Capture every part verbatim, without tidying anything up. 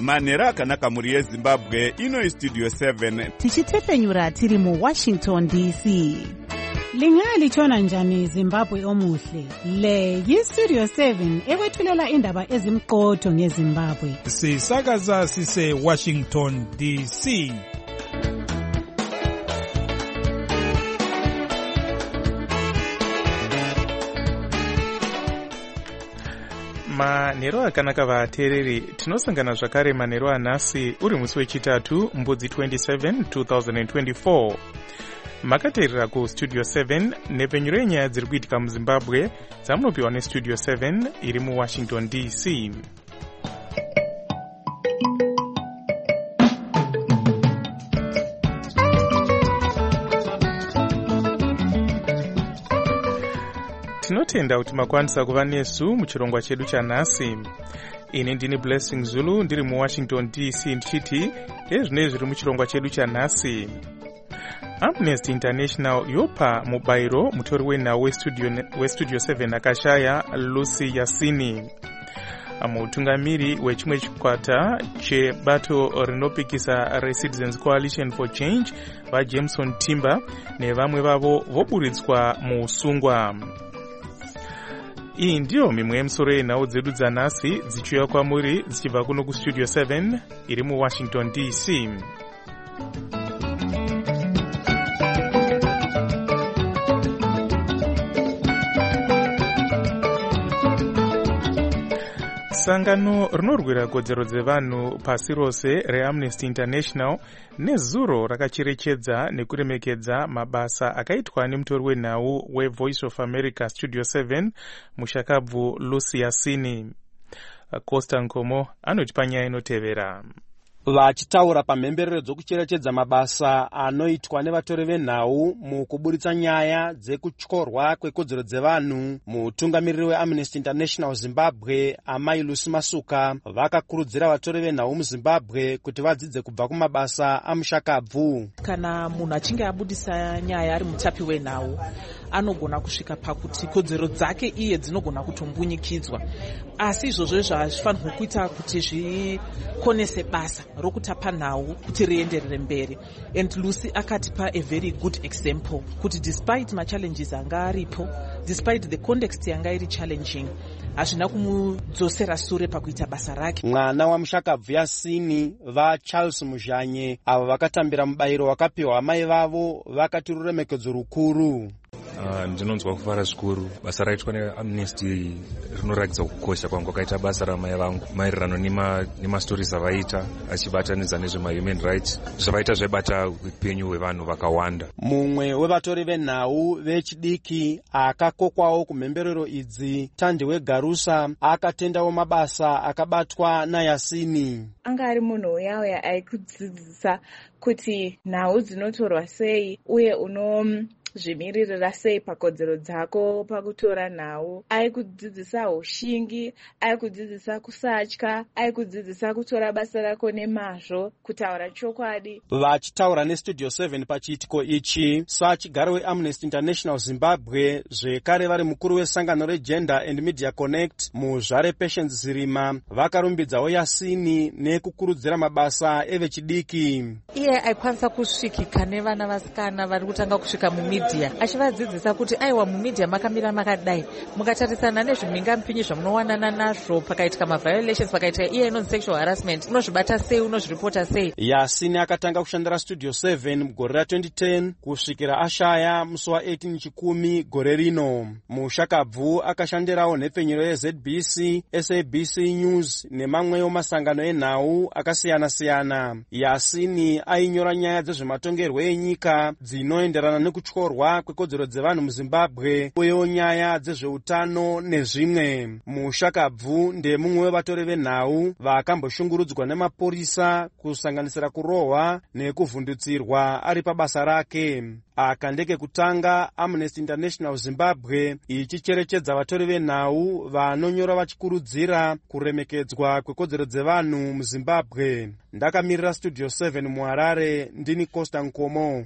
manhero akanaka mhuri yezimbabwe. Ino istudio seven tichitepenyura tiri muwashington D C. Lingalitshona njani Zimbabwe omuhle? Le yistudio seven ekwethulela indaba ezimqotho ngeZimbabwe. Sisakaza sise Washington D C. manhero akanaka vateereri, tinosangana zvakare manhero anhasi uri musi wechitatu mbudzi twenty-seven two thousand twenty-four. Makateerera kustudio seven nepenyuro yenyaya dziri kuitika muzimbabwe dzamunopiwa nestudio seven iri muwashington D C. Tinotenda kuti makwanisa kuva nesu muchirongwa chedu chanhasi. Ini ndini Blessing Zulu ndiri muwashington D C ndichiti ezvinei zviri muchirongwa chedu chanhasi. Amnesty International yopa mubairo mutori wenhau westudio, westudio seven akashaya Lucy Yasini. Mutungamiri wechimwe chikwata chebato rinopikisa reCitizens Coalition for Change vaJameson Timber nevamwe vavo voburitswa muusungwa. Iyi ndiyo mimwe yemisoro yenhau dzedu dzanhasi dzichiuya kwamuri dzichibva kuno kustudio seven iri muwashington D C. Sangano rinorwira kodzero dzevanhu pasi rose reAmnesty International nezuro rakacherechedza nekuremekedza mabasa akaitwa nemutori wenhau weVoice of America Studio seven mushakabvu Lucy Yasini. Costa Nkomo anoti panyaya inotevera. Vachitaura pamhemberero dzokucherechedza mabasa anoitwa nevatori venhau mukuburitsa nyaya dzekutyorwa kwekodzero dzevanhu, mutungamiriri weAmnesty International Zimbabwe Amai Lucy Masuka vakakurudzira vatori venhau muZimbabwe kuti vadzidze kubva kumabasa amushakabvu. Kana munhu achinge abudisa nyaya ari mutapi wenhau anogona kusvika pakuti kodzero dzake iye dzinogona kutombunyikidzwa, asi izvozvo zvazvifanirwa kuita kuti zvikonese basa rokutapa nhau kuti rienderere mberi. And Lucy akatipa a very good example kuti despite ma challenges anga aripo, despite the context yanga iri challenging, hazvina kumudzosera sure pakuita basa rake. Mwana wamushakabvu Yasini vaCharles Muzhanye avo vakatambira mubayiro wakapiwa amai vavo vakati ruremekedzo rukuru. Uh, ndinonzwa kufara zvikuru. Basa raitwa neAmnesty rinoratidza kukosha kwangu kwakaita basa ramai vangu maererano nemastori avaita achibatanidza nezvemahuman rights zvavaita zvaibata upenyu hwevanhu vakawanda. Mumwe wevatori venhau vechidiki akakokwawo kumhemberero idzi, Tandi weGarusa, akatendawo mabasa akabatwa naYasini. Anga ari munhu uya aikudzidzisa kuti nhau dzinotorwa sei uye uno zvimiririra sei pakodzero dzako pakutora nhau. Aikudzidzisa ushingi, aikudzidzisa kusatya, aikudzidzisa kutora basa rako nemazvo, kutaura chokwadi. Vachitaura nestudio seven pachiitiko ichi, sachigaro weAmnesty International Zimbabwe zvekare vari mukuru wesangano reGender and Media Connect muzvare Patience Zirima vakarumbidzawo Yasini nekukurudzira mabasa evechidiki. Iye aikwanisa kusvikika nevana vasikana vari kutanga kusvika mumedia achivadzidzisa kuti aiwa mumedia makamira makadai, mukatarisana nezvimingampinyi zvamunowanana nazvo pakaitika maviolations, pakaitika iye inonzi sexual harassment, unozvibata sei, unozviripota sei. Yasini akatanga kushandira studio seven mugore ra twenty ten kusvikira ashaya musi wa eighteen chikumi gore rino. Mushakabvu akashandirawo nhepfenyuro yeZ B C, S A B C News nemamwewo masangano enhau akasiyana siyana. Yasini ainyora nyaya dzezvematongerwo enyika dzinoenderana nekutyorwa kwekodzero dzevanhu muZimbabwe uyewo nyaya dzezveutano nezvimwe. Mushakabvu ndemumwe wevatori venhau vakamboshungurudzwa nemapurisa kusanganisira kurohwa nekuvhundutsirwa ari pabasa rake. Aka ndekekutanga Amnesty International Zimbabwe ichicherechedza vatori venhau vanonyora vachikurudzira kuremekedzwa kwekodzero dzevanhu muZimbabwe. Ndakamirira studio seven muHarare, ndini Costa Nkomo.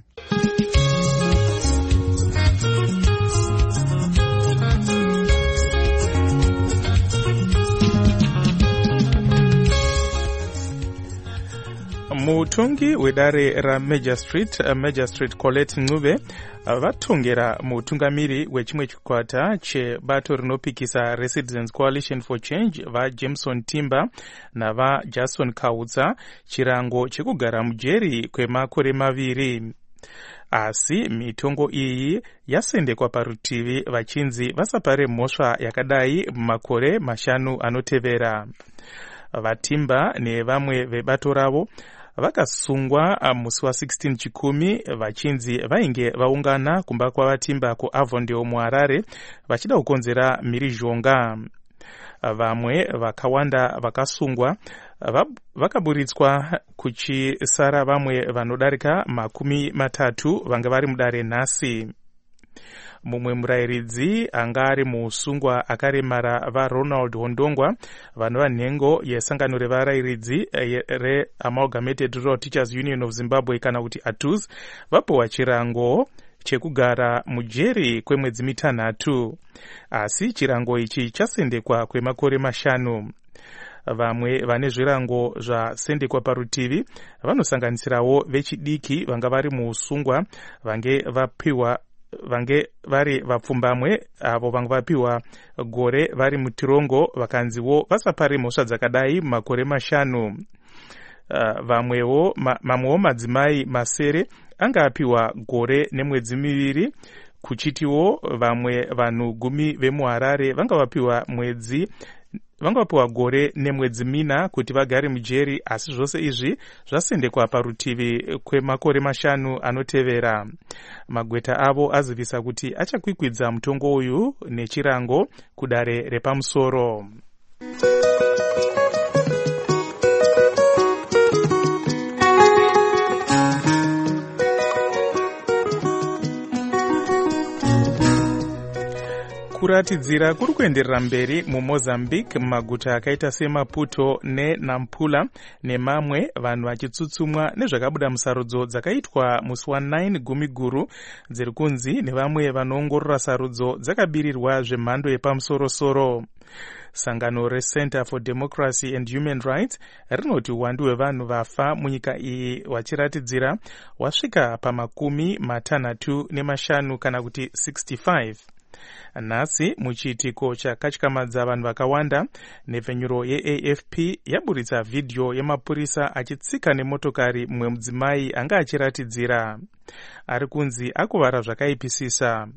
mutongi wedare ramagistrate magistrate Colette Ncube vatongera mutungamiri wechimwe chikwata chebato rinopikisa Recitizens Coalition for Change vaJameson Timber navaJason Kautsa chirango chekugara mujeri kwemakore maviri. Asi mitongo iyi yasendekwa parutivi vachinzi vasapare mhosva yakadai mumakore mashanu anotevera. Vatimba nevamwe vebato ravo vakasungwa musi wa sixteen chikumi vachinzi vainge vaungana kumba kwavatimba kuAvondale muHarare vachida kukonzera mhirizhonga. Vamwe vakawanda vakasungwa vakaburitswa kuchisara vamwe vanodarika makumi matatu vanga vari mudare nhasi. Mumwe murayiridzi anga ari muusungwa akaremara vaRonald Hondongwa vanova nhengo yesangano revarayiridzi reAmalgamated Rural Teachers Union of Zimbabwe kana kuti A T U Z vapiwa chirango chekugara mujeri kwemwedzi mitanhatu. Asi chirango ichi chasendekwa kwemakore mashanu. Vamwe vane zvirango zvasendekwa parutivi vanosanganisirawo vechidiki vanga vari muusungwa vange vapiwa vange vari vapfumbamwe avo vanga vapiwa gore vari mutirongo vakanziwo vasapare mhosva dzakadai makore mashanu. Uh, vamwewo ma, mamwewo madzimai masere anga apiwa gore nemwedzi miviri, kuchitiwo vamwe vanhu gumi vemuHarare vanga vapiwa mwedzi vanga vapiwa gore nemwedzi mina kuti vagare mujeri. Asi zvose izvi zvasendekwa parutivi kwemakore mashanu anotevera. Magweta avo azivisa kuti achakwikwidza mutongo uyu nechirango kudare repamusoro. Kuratidzira kuri kuenderera mberi muMozambique mumaguta akaita seMaputo neNampula nemamwe, vanhu vachitsutsumwa nezvakabuda musarudzo dzakaitwa musi wa nine gumi guru dziri kunzi nevamwe vanoongorora sarudzo dzakabirirwa zvemhando yepamusoro-soro. Sangano reCenter for Democracy and Human Rights rinoti uwandu hwevanhu vafa munyika iyi wachiratidzira wasvika pamakumi matanhatu nemashanu kana kuti sixty-five. Nhasi muchiitiko chakatyamadza vanhu vakawanda, nhepfenyuro yeA F P yaburitsa vhidhiyo yemapurisa achitsika nemotokari mumwe mudzimai anga achiratidzira. Ari kunzi akuvara zvakaipisisa.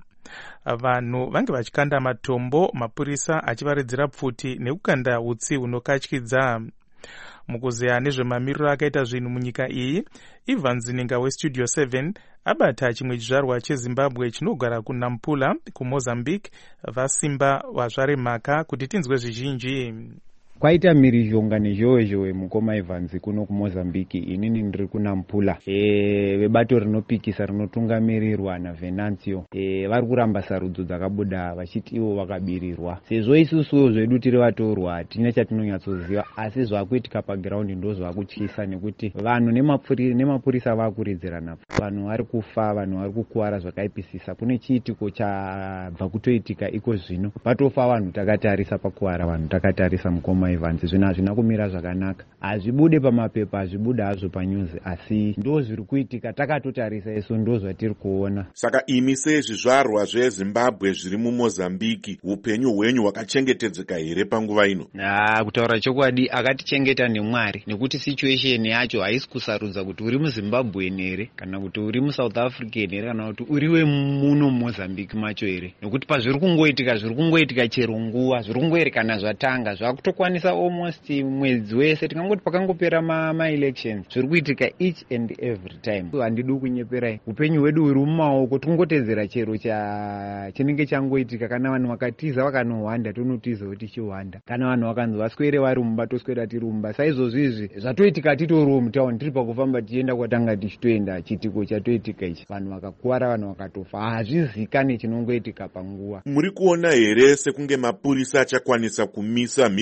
Vanhu vange vachikanda matombo, mapurisa achivaridzira pfuti nekukanda utsi hunokatyidza. Mukuzeya nezvemamiriro akaita zvinhu munyika iyi, Ivan Zininga weStudio seven abata chimwe chizvarwa cheZimbabwe chinogara kuNampula kuMozambique vasimba wazvaremhaka kuti tinzwe zvizhinji. Kwaita mhirizhonga nezhowezhowe mukoma Evans kuno kuMozambique. Inini ndiri kuNampula. E, vebato rinopikisa rinotungamirirwa naVenancio e, vari kuramba sarudzo dzakabuda vachiti ivo vakabirirwa. Sezvo isusuwo zvedu tiri vatorwa hatina chatinonyatsoziva, asi zvakuitika paground ndo zvakutyisa nekuti vanhu nemapurisa vakuridzirana. Vanhu vari kufa, vanhu vari kukuwara zvakaipisisa. Kune chiitiko chabva kutoitika iko zvino. Patofa vanhu takatarisa, pakuwara vanhu takatarisa mukoma Evans. Zvino hazvina kumira zvakanaka. Hazvibude pamapepa, hazvibude hazvo panyuzi, asi ndo zviri kuitika takatotarisa isu, ndo zvatiri kuona. Saka imi sezvizvarwa zveZimbabwe zviri muMozambique, upenyu hwenyu hwakachengetedzeka here panguva ino? Ah, kutaura chokwadi akatichengeta neMwari, nekuti situation yacho haisi kusarudza kuti uri muZimbabwe here kana kuti uri muSouth Africa here kana kuti uriwe muno muMozambique macho here, nekuti pazviri kungoitika zviri kungoitika chero nguva, zviri kungoerekana zvatanga zvakutokwanisa almost mwedzi wese, tingangoti pakangopera ma, ma elections zviri kuitika each and every time. Handidi kunyeperai, upenyu hwedu huri mumaoko, tingotedzera chero cha chinenge changoitika. Kana vanhu vakatiza vakanohwanda tonotiza kuti chihwanda, kana vanhu vakanzi vaswere vari mumba toswera tiri mumba. Saizvozvo izvi zvatoitika titoriwo mutauni, tiri pakufamba tichienda kwatanga tichitoenda, chitiko chatoitika ichi, vanhu vakakuwara, vanhu vakatofa, hazvizikane chinongoitika panguva. Muri kuona here sekunge mapurisa achakwanisa kumisa mhirizhonga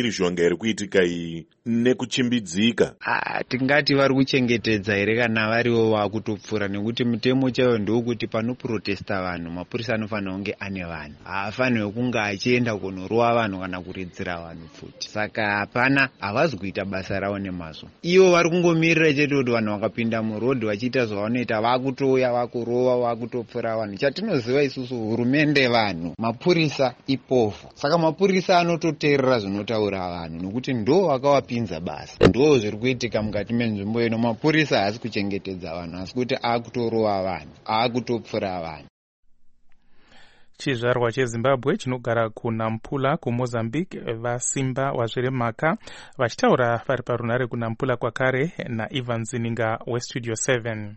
iri kuitika iyi nekuchimbidzika? Ah, tingati vari kuchengetedza here kana variwo vakutopfura, nekuti mutemo chaiwo ndokuti panoprotesta vanhu mapurisa anofanira kunge ane vanhu, haafanirwe kunge achienda kunorova vanhu kana kuridzira vanhu futi. Saka hapana, havazi kuita basa ravo nemazvo. Ivo vari kungomirira chete kuti vanhu vakapinda murodhi vachiita zvavanoita vakutouya vakurova vakutopfura vanhu. Chatinoziva isusu hurumende vanhu, mapurisa ipofu. Saka mapurisa anototeerera zvinotaura vanhu nokuti ndo vakavapinza basa. Ndo zviri kuitika mukati menzvimbo ino. Mapurisa haasi kuchengetedza vanhu asi kuti akutorova vanhu, akutopfura vanhu. Chizvarwa cheZimbabwe chinogara kuNampula kuMozambique vasimba wazviremhaka vachitaura vari parunare kuNampula kwakare naIvan Zininga weStudio seven.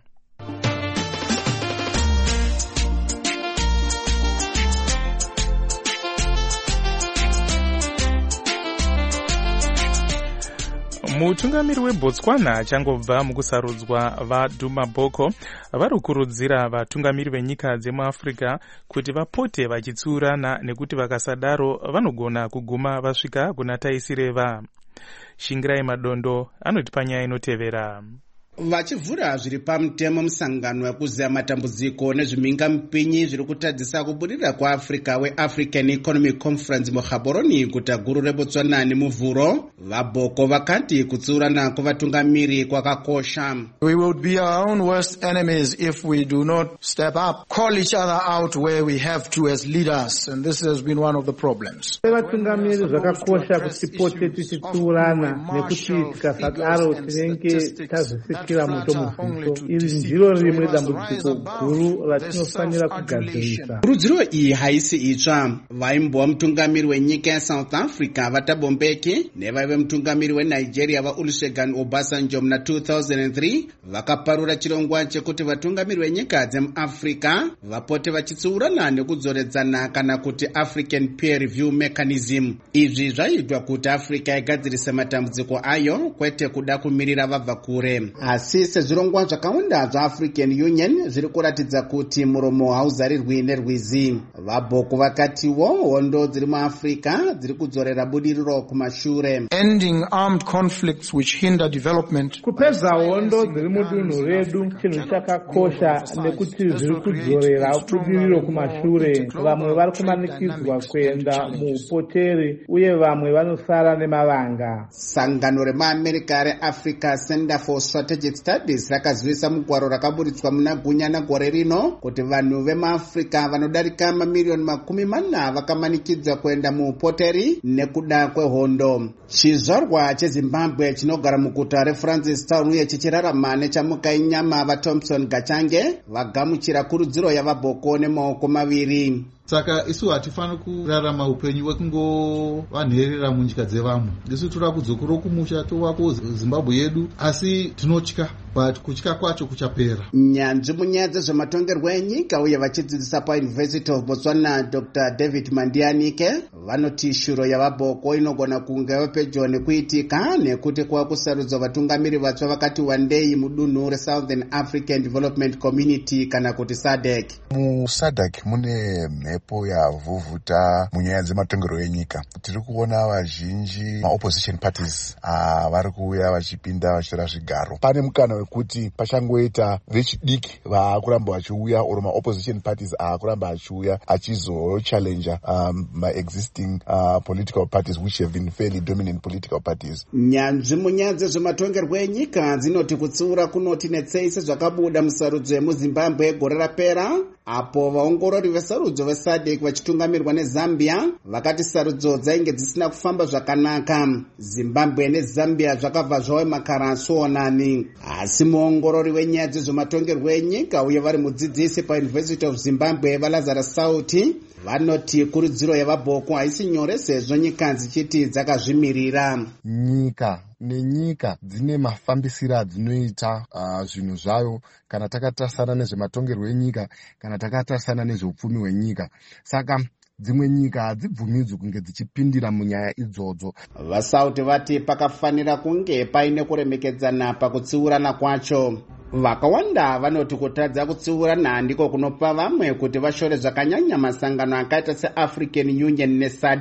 Mutungamiri weBotswana achangobva mukusarudzwa vaDuma Boko vari kukurudzira vatungamiri venyika dzemuAfrica kuti vapote vachitsiurana nekuti vakasadaro vanogona kuguma vasvika kuna taisireva. Shingirai Madondo anoti panyaya inotevera. Vachivhura zviri pamutemo musangano wekuziya matambudziko nezvimhingamupinyi zviri kutadzisa kubudirira kwaAfrica weAfrican Economic Conference muGaborone guta guru reBotswana nemuvhuro, vaBoko vakati kutsiurana kwavatungamiri kwakakosha. We will be our own worst enemies if we do not step up, call each other out where we have to as leaders, and this has been one of the problems. Vatungamiri zvakakosha kuti tipote tichitsiurana nekuti tikasadaro tinenge tazvisikira muto mufito. Iri ndiro rimwe dambudziko guru ratinofanira kugadzirisa. Kurudziro iyi haisi itsva. Vaimbova mutungamiri wenyika yaSouth Africa vaThabo Mbeki nevaive mutungamiri weNigeria vaOlusegun Obasanjo muna two thousand three vakaparura chirongwa chekuti vatungamiri venyika dzemuAfrica vapote vachitsiurana nekudzoredzana kana kuti African Peer Review Mechanism. Izvi zvaitwa kuti Africa igadzirise matambudziko ayo kwete kuda kumirira vabva kure. Asi sezvirongwa zvakawanda zvaAfrican Union zviri kuratidza kuti muromo hauzarirwi nerwizi. VaBoko vakatiwo hondo dziri muAfrica dziri kudzorera budiriro kumashure. Ending armed conflicts which hinder development. Kupedza hondo dziri mudunhu redu chinhu chakakosha nekuti zviri kudzorera budiriro kumashure. Vamwe vari kumanikidzwa kuenda muupoteri uye vamwe vanosara nemavanga. Sangano remaAmerika reAfrica Center for Strategic Studies rakazivisa mugwaro rakaburitswa muna Gunyana gore rino kuti vanhu vemuAfrica vanodarika mamiliyoni makumi mana vakamanikidzwa kuenda muupoteri nekuda kwehondo. Chizvarwa cheZimbabwe chinogara muguta reFrancistown uye chichirarama nechamuka inyama vaThompson Gachange vagamuchira kurudziro yavaBoko nemaoko maviri. Saka isu hatifani kurarama upenyu wekungovanherera munyika dzevamwe. Isu tiri kudzokera kumusha tovako Zimbabwe yedu, asi tinotya, but kutya kwacho kuchapera. Nyanzvi munyaya dzezvematongerwo enyika uye vachidzidzisa paUniversity of Botswana Doctor David Mandianike vanoti shuro yavaBoko inogona kunge pedyo nekuitika nekuti kwava kusarudzwa vatungamiri vatsva vakati wandei mudunhu reSouthern African Development Community kana kuti S A D C. Mu-S A D C mune mhepo yavhuvhuta munyaya dzematongerwo enyika. Tiri kuona vazhinji maopposition parties vari kuuya vachipinda vachitora zvigaro. Pane mukana wekuti pachangoita vechidiki vaakuramba vachiuya oro maopposition parties aakuramba achiuya achizochallenga um, ma-existing uh, political parties which have been fairly dominant political parties. Nyanzvi munyaya dzezvematongerwo enyika dzinoti kutsiura kunoti netsei sezvakabuda musarudzo yemuZimbabwe gore rapera, apo vaongorori vesarudzo veS A D C vachitungamirwa neZambia vakati sarudzo dzainge dzisina kufamba zvakanaka. Zimbabwe neZambia zvakabva zvave makarasonani. Asi muongorori wenyaya dzezvematongerwo enyika uye vari mudzidzisi paUniversity of Zimbabwe vaLazarus Sauti vanoti kurudziro yavaBoko haisi nyore sezvo nyika dzichiti dzakazvimirira. Nyika nenyika dzine mafambisiro adzinoita uh, zvinhu zvayo kana takatarisana nezvematongerwo enyika kana takatarisana nezveupfumi hwenyika. Saka dzimwe nyika hadzibvumidzwi kunge dzichipindira munyaya idzodzo. VaSauti vati pakafanira kunge paine kuremekedzana pakutsiurana kwacho. Vakawanda vanoti kutadza kutsiurana ndiko kunopa vamwe kuti vashore zvakanyanya masangano akaita seAfrican Union neS A D C.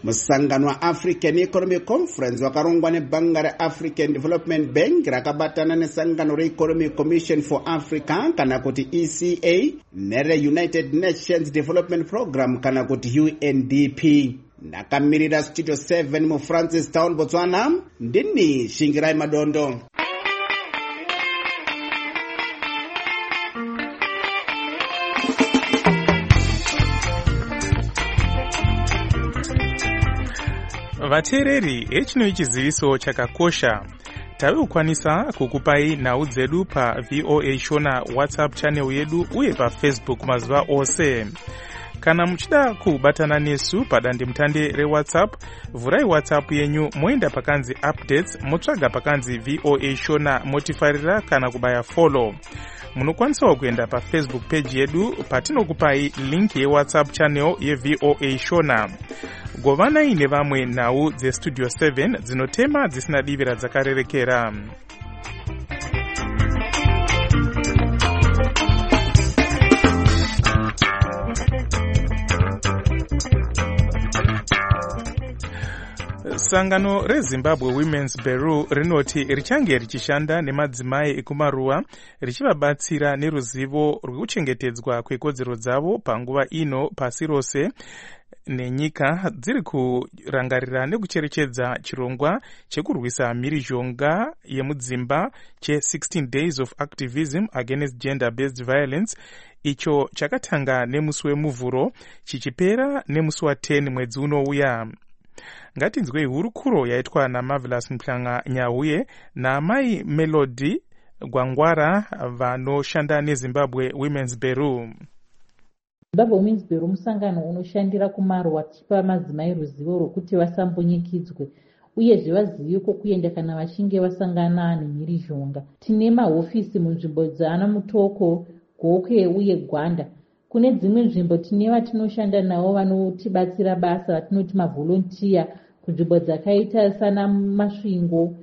musangano waAfrican Economic Conference wakarongwa nebhanga reAfrican Development Bank rakabatana nesangano reEconomic Commission for Africa kana kuti E C A nereUnited Nations Development Program kana kuti U N D P. Ndakamirira Studio seven mu Francis Town, Botswana, ndini Shingirai Madondo. Vateereri, echino chiziviso chakakosha. Tawe kukwanisa kukupai nhau dzedu pa V O A Shona WhatsApp channel yedu uye pa Facebook mazuva ose. Kana muchida kubatana nesu padande mutande re WhatsApp, vurai WhatsApp yenyu moenda pakanzi updates, motsvaga pakanzi V O A Shona, motifarira kana kubaya follow. Munokwanisa kuenda pa Facebook page yedu patinokupai link ye WhatsApp channel ye V O A Shona. Govanai nevamwe nhau dze Studio seven dzinotema dzisina divira dzakarerekera. Sangano reZimbabwe Women's Bureau rinoti richange richishanda nemadzimai ekumaruwa richivabatsira neruzivo rwekuchengetedzwa kwekodzero dzavo panguva ino pasi rose nenyika dziri kurangarira nekucherechedza chirongwa chekurwisa mhirizhonga yemudzimba che sixteen days of activism against gender-based violence, icho chakatanga nemusi wemuvhuro chichipera nemusi wa ten mwedzi unouya. Ngatinzwei hurukuro yaitwa naMarvelous Mhlanga Nyauye naamai Melody Gwangwara vanoshanda neZimbabwe Women's Bureau. Zimbabwe Women's Bureau musangano unoshandira kumaruwa tichipa madzimai ruzivo rwokuti vasambonyikidzwe uyezve vazive kokuenda kana vachinge vasangana nemhirizhonga. Tine mahofisi munzvimbo dzaana Mutoko, Gokwe uye Gwanda. Kune dzimwe nzvimbo tine vatinoshanda navo vanotibatsira basa vatinoti mavolontiya kunzvimbo dzakaita sana Masvingo,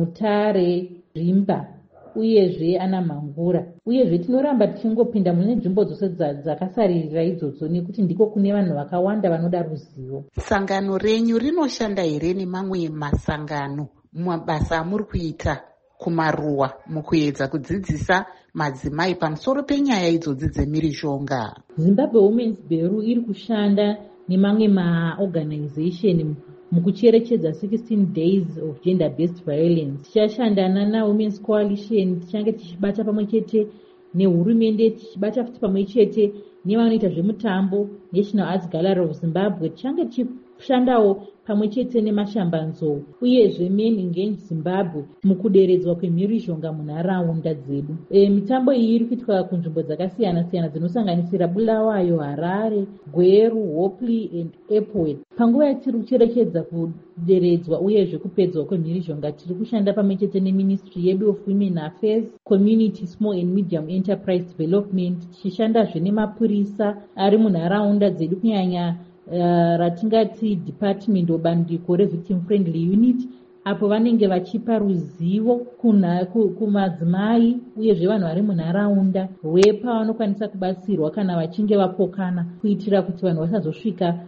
Mutare, Rimba uyezve ana Mhangura. Uyezve tinoramba tichingopinda mune nzvimbo dzose dzakasaririra idzodzo nekuti ndiko kune vanhu vakawanda vanoda ruzivo. Sangano renyu rinoshanda here nemamwe masangano mumabasa amuri kuita kumaruwa mukuedza kudzidzisa madzimai pamusoro penyaya idzodzi dzemhirizhonga? Zimbabwe Women's Bureau iri kushanda nemamwe maorganization mukucherechedza sixteen days of gender-based violence. Tichashandana naWomen's Coalition, tichange tichibata pamwe chete nehurumende, tichibata futi pamwe chete nevanoita zvemutambo, National Arts Gallery of Zimbabwe, tichange tichishandawo pamwe chete nemashambanzou uyezve Men Engage Zimbabwe mukuderedzwa kwemhirizhonga munharaunda dzedu. E, mitambo iyi iri kuitwa kunzvimbo dzakasiyana siyana dzinosanganisira Bulawayo, Harare, Gweru, Hopley and Epworth. Panguva yatiri kucherechedza kuderedzwa uyezve kupedzwa kwemhirizhonga, tiri kushanda pamwe chete neMinistry yedu of Women Affairs, Community Small and Medium Enterprise Development, tichishandazve nemapurisa ari munharaunda dzedu kunyanya Uh, ratingati Department of Bandiko Victim Friendly Unit, apo vanenge vachipa ruzivo kuna kumadzimai uyezve vanhu vari munharaunda rwepavanokwanisa kubatsirwa kana vachinge vapokana, kuitira kuti vanhu vasazosvika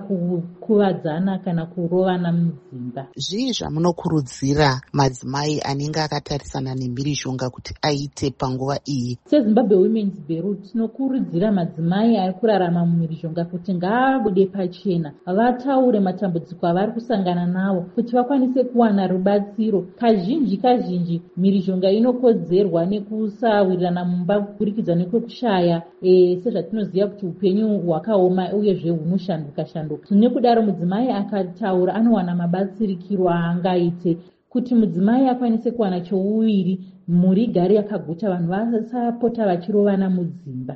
pakukuvadzana kana kurovana mudzimba. Zvii zvamunokurudzira madzimai anenge akatarisana nemhirizhonga kuti aite panguva iyi? SeZimbabwe Women's Bureau tinokurudzira madzimai ari kurarama mumhirizhonga kuti ngaabude pachena, vataure matambudziko avari kusangana nawo kuti vakwanise kuwana rubatsiro. Kazhinji kazhinji mhirizhonga inokodzerwa nekusawirirana mumba kuburikidza nekwekushaya e, sezvatinoziva kuti upenyu hwakaoma uyezve hunoshanduka shanduka. Nekudaro mudzimai akataura anowana mabatsirikiro aangaite kuti mudzimai akwanise kuwana chouviri, mhuri igare yakaguta, vanhu vasapota vachirovana mudzimba.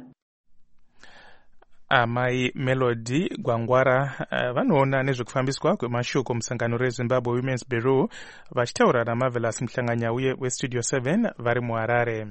Amai Melody Gwangwara uh, vanoona nezvekufambiswa kwemashoko musangano reZimbabwe Women's Bureau vachitaura naMarvelous Mhlanga Nyauye weStudio seven vari muHarare.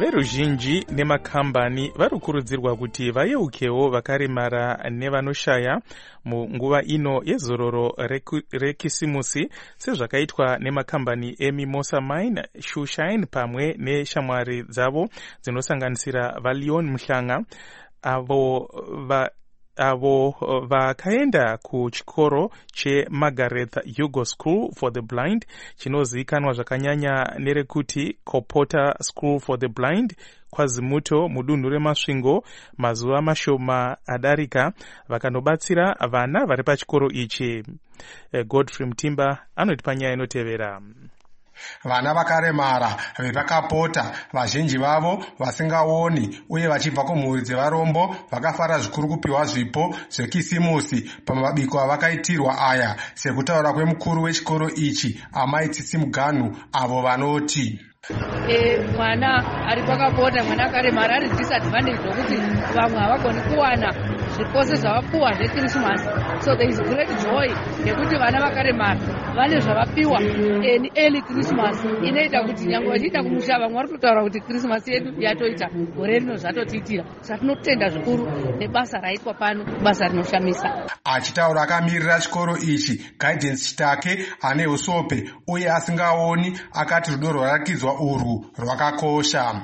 veruzhinji nemakambani varikurudzirwa kuti vayeukewo vakaremara nevanoshaya munguva ino yezororo rekisimusi sezvakaitwa nemakambani eMimosa Mine, Shoeshine pamwe neshamwari dzavo dzinosanganisira vaLeon Mhlanga avo va avo vakaenda kuchikoro cheMargaret Hugo School for the Blind chinozivikanwa zvakanyanya nerekuti Kopota School for the Blind kwaZimuto mudunhu reMasvingo mazuva mashoma adarika vakanobatsira vana vari pachikoro ichi. Godfrey Mutimba anoti panyaya inotevera. Vana vakaremara vepakapota vazhinji vavo vasingaoni uye vachibva kumhuri dzevarombo vakafara zvikuru kupiwa zvipo zvekisimusi pamabiko avakaitirwa aya, sekutaura kwemukuru wechikoro ichi Amai Tsitsi Muganhu, avo vanoti mwana ari pakapota, mwana akaremara ari disadvantage zvokuti vamwe havagoni kuwana zvipose zvavapiwa zvekrisimasi. So there is great joy nekuti vana vakaremara vane zvavapiwa in early Christmas inoita kuti nyange vachiita kumusha vamwe vari kutotaura kuti Christmas yedu yatoita gore rino zvatotiitira. Saka tinotenda zvikuru nebasa raitwa pano, basa rinoshamisa. Achitaura akamirira chikoro ichi Guidance Chitake ane usope uye asingaoni akati rudo rwarakidzwa urwu rwakakosha.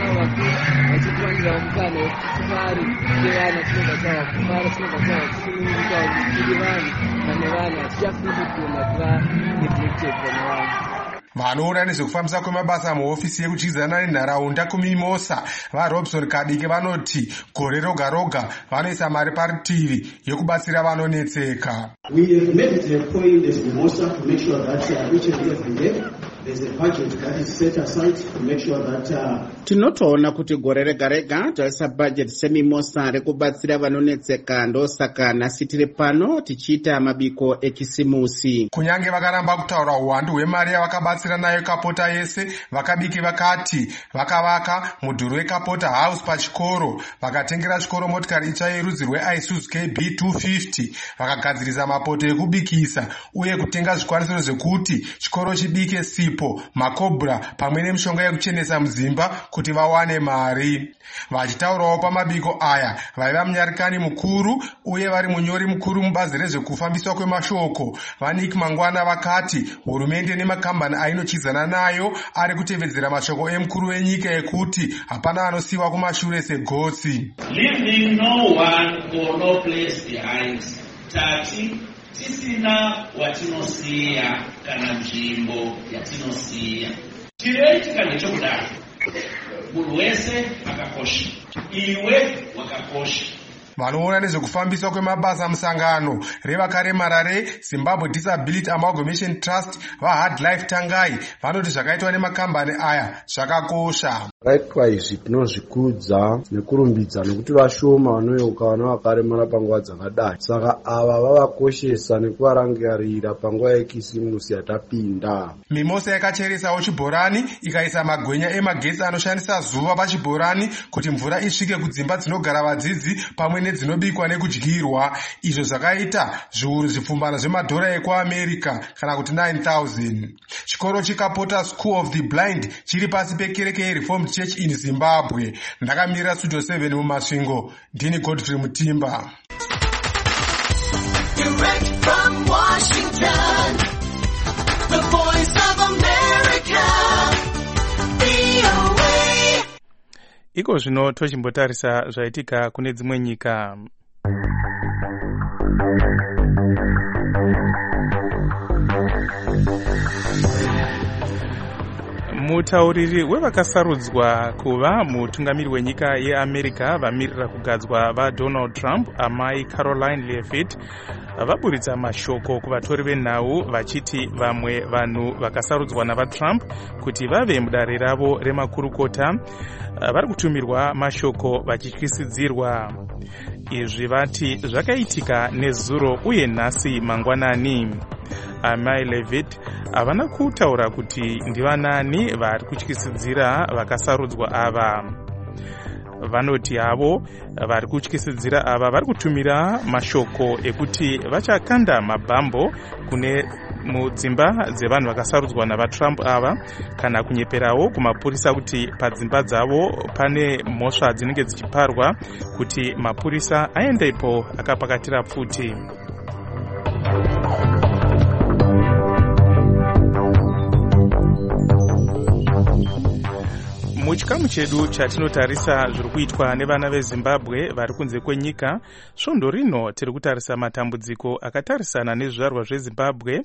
Vanoona nezvekufambisa kwemabasa muhofisi yekuchidzana nenharaunda kuMimosa vaRobson Kadike vanoti gore roga roga vanoisa mari parutivi yekubatsira vanonetseka. We have made it a point as Mimosa to make sure that uh, each and every day there's a budget that is set aside to make sure that uh, tinotoona kuti gore rega rega taisa budget seMimosa rekubatsira vanonetseka, ndosaka nhasi tiri pano tichiita mabiko ekisimusi. Kunyange vakaramba kutaura uwandu hwemari yavakabatsira nayo Kapota yese, vakabiki vakati vakavaka mudhuri weKapota House pachikoro, vakatengera chikoro motikari itsva yerudzi rweIsuzu K B two fifty, vakagadzirisa mapoto ekubikisa uye kutenga zvikwanisiro zvekuti chikoro chibike sipo, makobra pamwe nemishonga yekuchenesa mudzimba kuti vawane mari. Vachitaurawo pamabiko aya vaiva munyarikani mukuru uye vari munyori mukuru mubazi rezvekufambiswa kwemashoko vaNick Mangwana vakati hurumende nemakambani ainochidzana nayo ari kutevedzera mashoko emukuru wenyika ekuti hapana anosiwa kumashure segotsi. Leaving no one or no place behind. Tati tisina watinosiya kana nzvimbo yatinosiya. Chinoitika ndechokudaro munhu wese akakosha, iwe wakakosha. Vanoona nezvekufambiswa kwemabasa musangano revakaremara reZimbabwe Disability Amalgamation Trust vaHard Life Tangai vanoti zvakaitwa nemakambani aya zvakakosha. Raitwa izvi tinozvikudza nekurumbidza nekuti vashoma vanoyeuka vana vakaremara panguva dzakadai. Saka ava vavakoshesa nekuvarangarira panguva yekisimusi yatapinda. Mimosa yakacheresawo chibhorani ikaisa magwenya emagetsi anoshandisa zuva pachibhorani kuti mvura isvike kudzimba dzinogara vadzidzi pamwe nedzinobikwa nekudyirwa. Izvo zvakaita zviuru zvipfumbana zvemadhora ekuAmerica kana kuti nine thousand. Chikoro chikapota School of the Blind chiri pasi pekereke yeReformed Church in Zimbabwe. Ndakamira Studio seven mumasvingo. Ndini Godfrey Mutimba. Direct from Washington, the voice of America, V O A. Iko zvino tochimbotarisa zvaitika kune dzimwe nyika. Mutauriri wevakasarudzwa kuva mutungamiri wenyika yeAmerica vamirira kugadzwa vaDonald Trump, Amai Caroline Leavitt, vaburitsa mashoko kuvatori venhau vachiti vamwe vanhu vakasarudzwa navaTrump kuti vave mudare ravo remakurukota vari kutumirwa mashoko vachityisidzirwa. Izvi vati zvakaitika nezuro uye nhasi mangwanani. Amai Leavitt havana kutaura kuti ndivanani vari kutyisidzira vakasarudzwa ava. Vanoti havo vari kutyisidzira ava vari kutumira mashoko ekuti vachakanda mabhambo kune mudzimba dzevanhu vakasarudzwa navatrump ava kana kunyeperawo kumapurisa kuti padzimba dzavo pane mhosva dzinenge dzichiparwa kuti mapurisa aendepo akapakatira pfuti. Muchikamu chedu chatinotarisa zviri kuitwa nevana veZimbabwe vari kunze kwenyika, svondo rino tiri kutarisa matambudziko akatarisana nezvizvarwa zveZimbabwe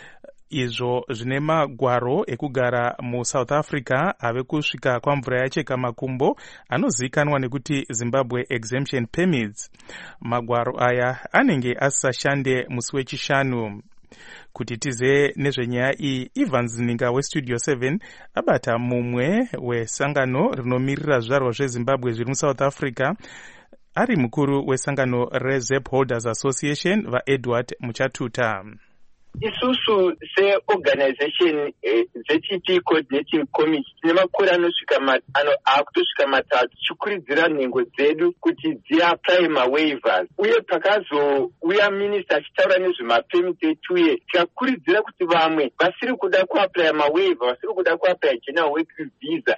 izvo zvine magwaro ekugara muSouth Africa ave kusvika kwamvura yacheka makumbo anozivikanwa nekuti Zimbabwe Exemption Permits. Magwaro aya anenge asisashande musi wechishanu. Kuti tize nezvenyaya iyi, Ivan Zininga weStudio seven abata mumwe wesangano rinomirira zvizvarwa zveZimbabwe zviri muSouth Africa, ari mukuru wesangano reZep Holders Association vaEdward Muchatuta. Isusu seorganization Z T P coordinating committee tine makore anosvika ano akutosvika matatu chikurudzira nhengo dzedu kuti dziapply mawaivers, uye pakazouya minister achitaura nezvemapemiti etuye tikakurudzira kuti vamwe vasiri kuda kuapply mawaiver, vasiri kuda kuapply general work visa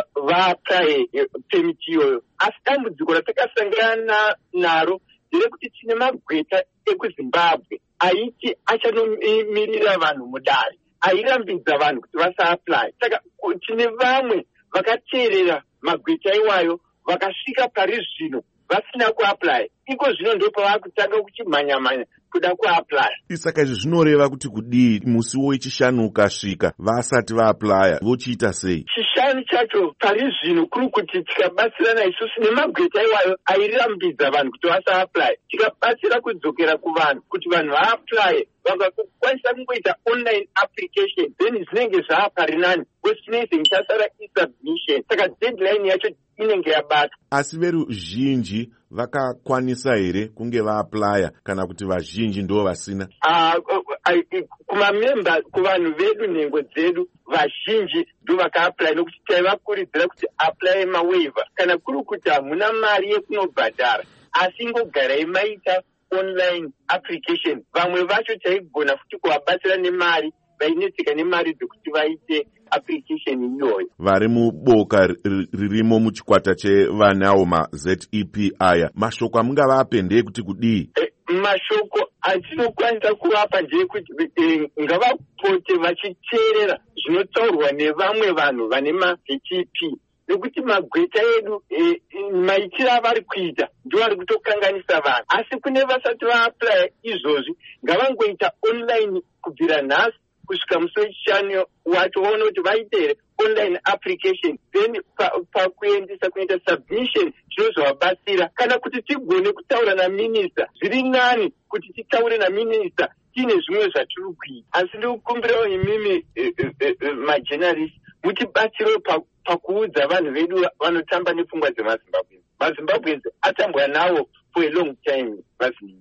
vaapply pemiti iyoyo. Asi dambudziko ratakasangana naro nderekuti tine magweta ekuZimbabwe aiti achanomiririra vanhu mudare, airambidza vanhu kuti vasaapply. Saka tine vamwe vakateerera magweta iwayo vakasvika pari zvino vasina kuapply. Iko zvino ndo pavakutanga kuchimhanya-mhanya kuda kuapply. Saka izvi zvinoreva kuti kudii musi wechishanu ukasvika vasati vaapply vochiita sei? Chishanu chacho pari zvino kuri kuti tikabatsirana isusu nemagweta iwayo airambidza vanhu kuti vasaapply, tikabatsira kudzokera kuvanhu kuti vanhu vaapply, vakakwanisa kungoita online application, then zvinenge zvaapari nani wesinoizenge chasara isubmission. Saka deadline yacho inenge yabatwa. Asi veruzhinji vakakwanisa here kunge vaaplya kana kuti vazhinji ndo vasina? Uh, uh, kumamemba kuvanhu vedu nhengo dzedu vazhinji ndo vakaapply, nokuti taivakurudzira kuti apply mawaiver kana kuri kuti hamuna mari yekunobhadhara asi ingogarai maita online application. Vamwe vacho taigona futi kuvabatsira nemari, vainetseka nemari dzekuti vaite application iyoyo. Vari muboka ririmo muchikwata chevanawo maZ E P aya, mashoko amungavape ndeyekuti kudii? E, mashoko atinokwanisa kuvapa ndeyekuti e, ngavapote vachiteerera zvinotaurwa nevamwe vanhu vane maZ E P, nekuti magweta edu e, maitiro avari kuita ndo vari kutokanganisa vanhu. Asi kune vasati vaapply izvozvi ngavangoita online kubvira nhasi kusvika musi wechishanu wacho waona kuti vaite here online application, then pakuendesa pa kuita submission zvinozovabatsira. Kana kuti tigone kutaura naminista, zviri nani kuti titaure naminista tiine zvimwe zvatiri kuita. Asi ndikukumbirawo imimi e, e, e, majournalist mutibatsirewo pakuudza vanhu vedu vanotamba nepfungwa dzemaZimbabwe. MaZimbabweans atambwa nawo for a long time vazinini.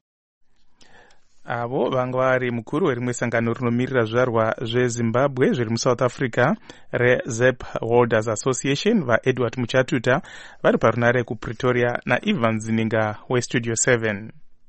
Avo vanga vari mukuru werimwe sangano rinomirira zvizvarwa zveZimbabwe zviri muSouth Africa reZep Holders Association vaEdward Muchatuta vari parunare kuPretoria naIvan Zininga weStudio seven.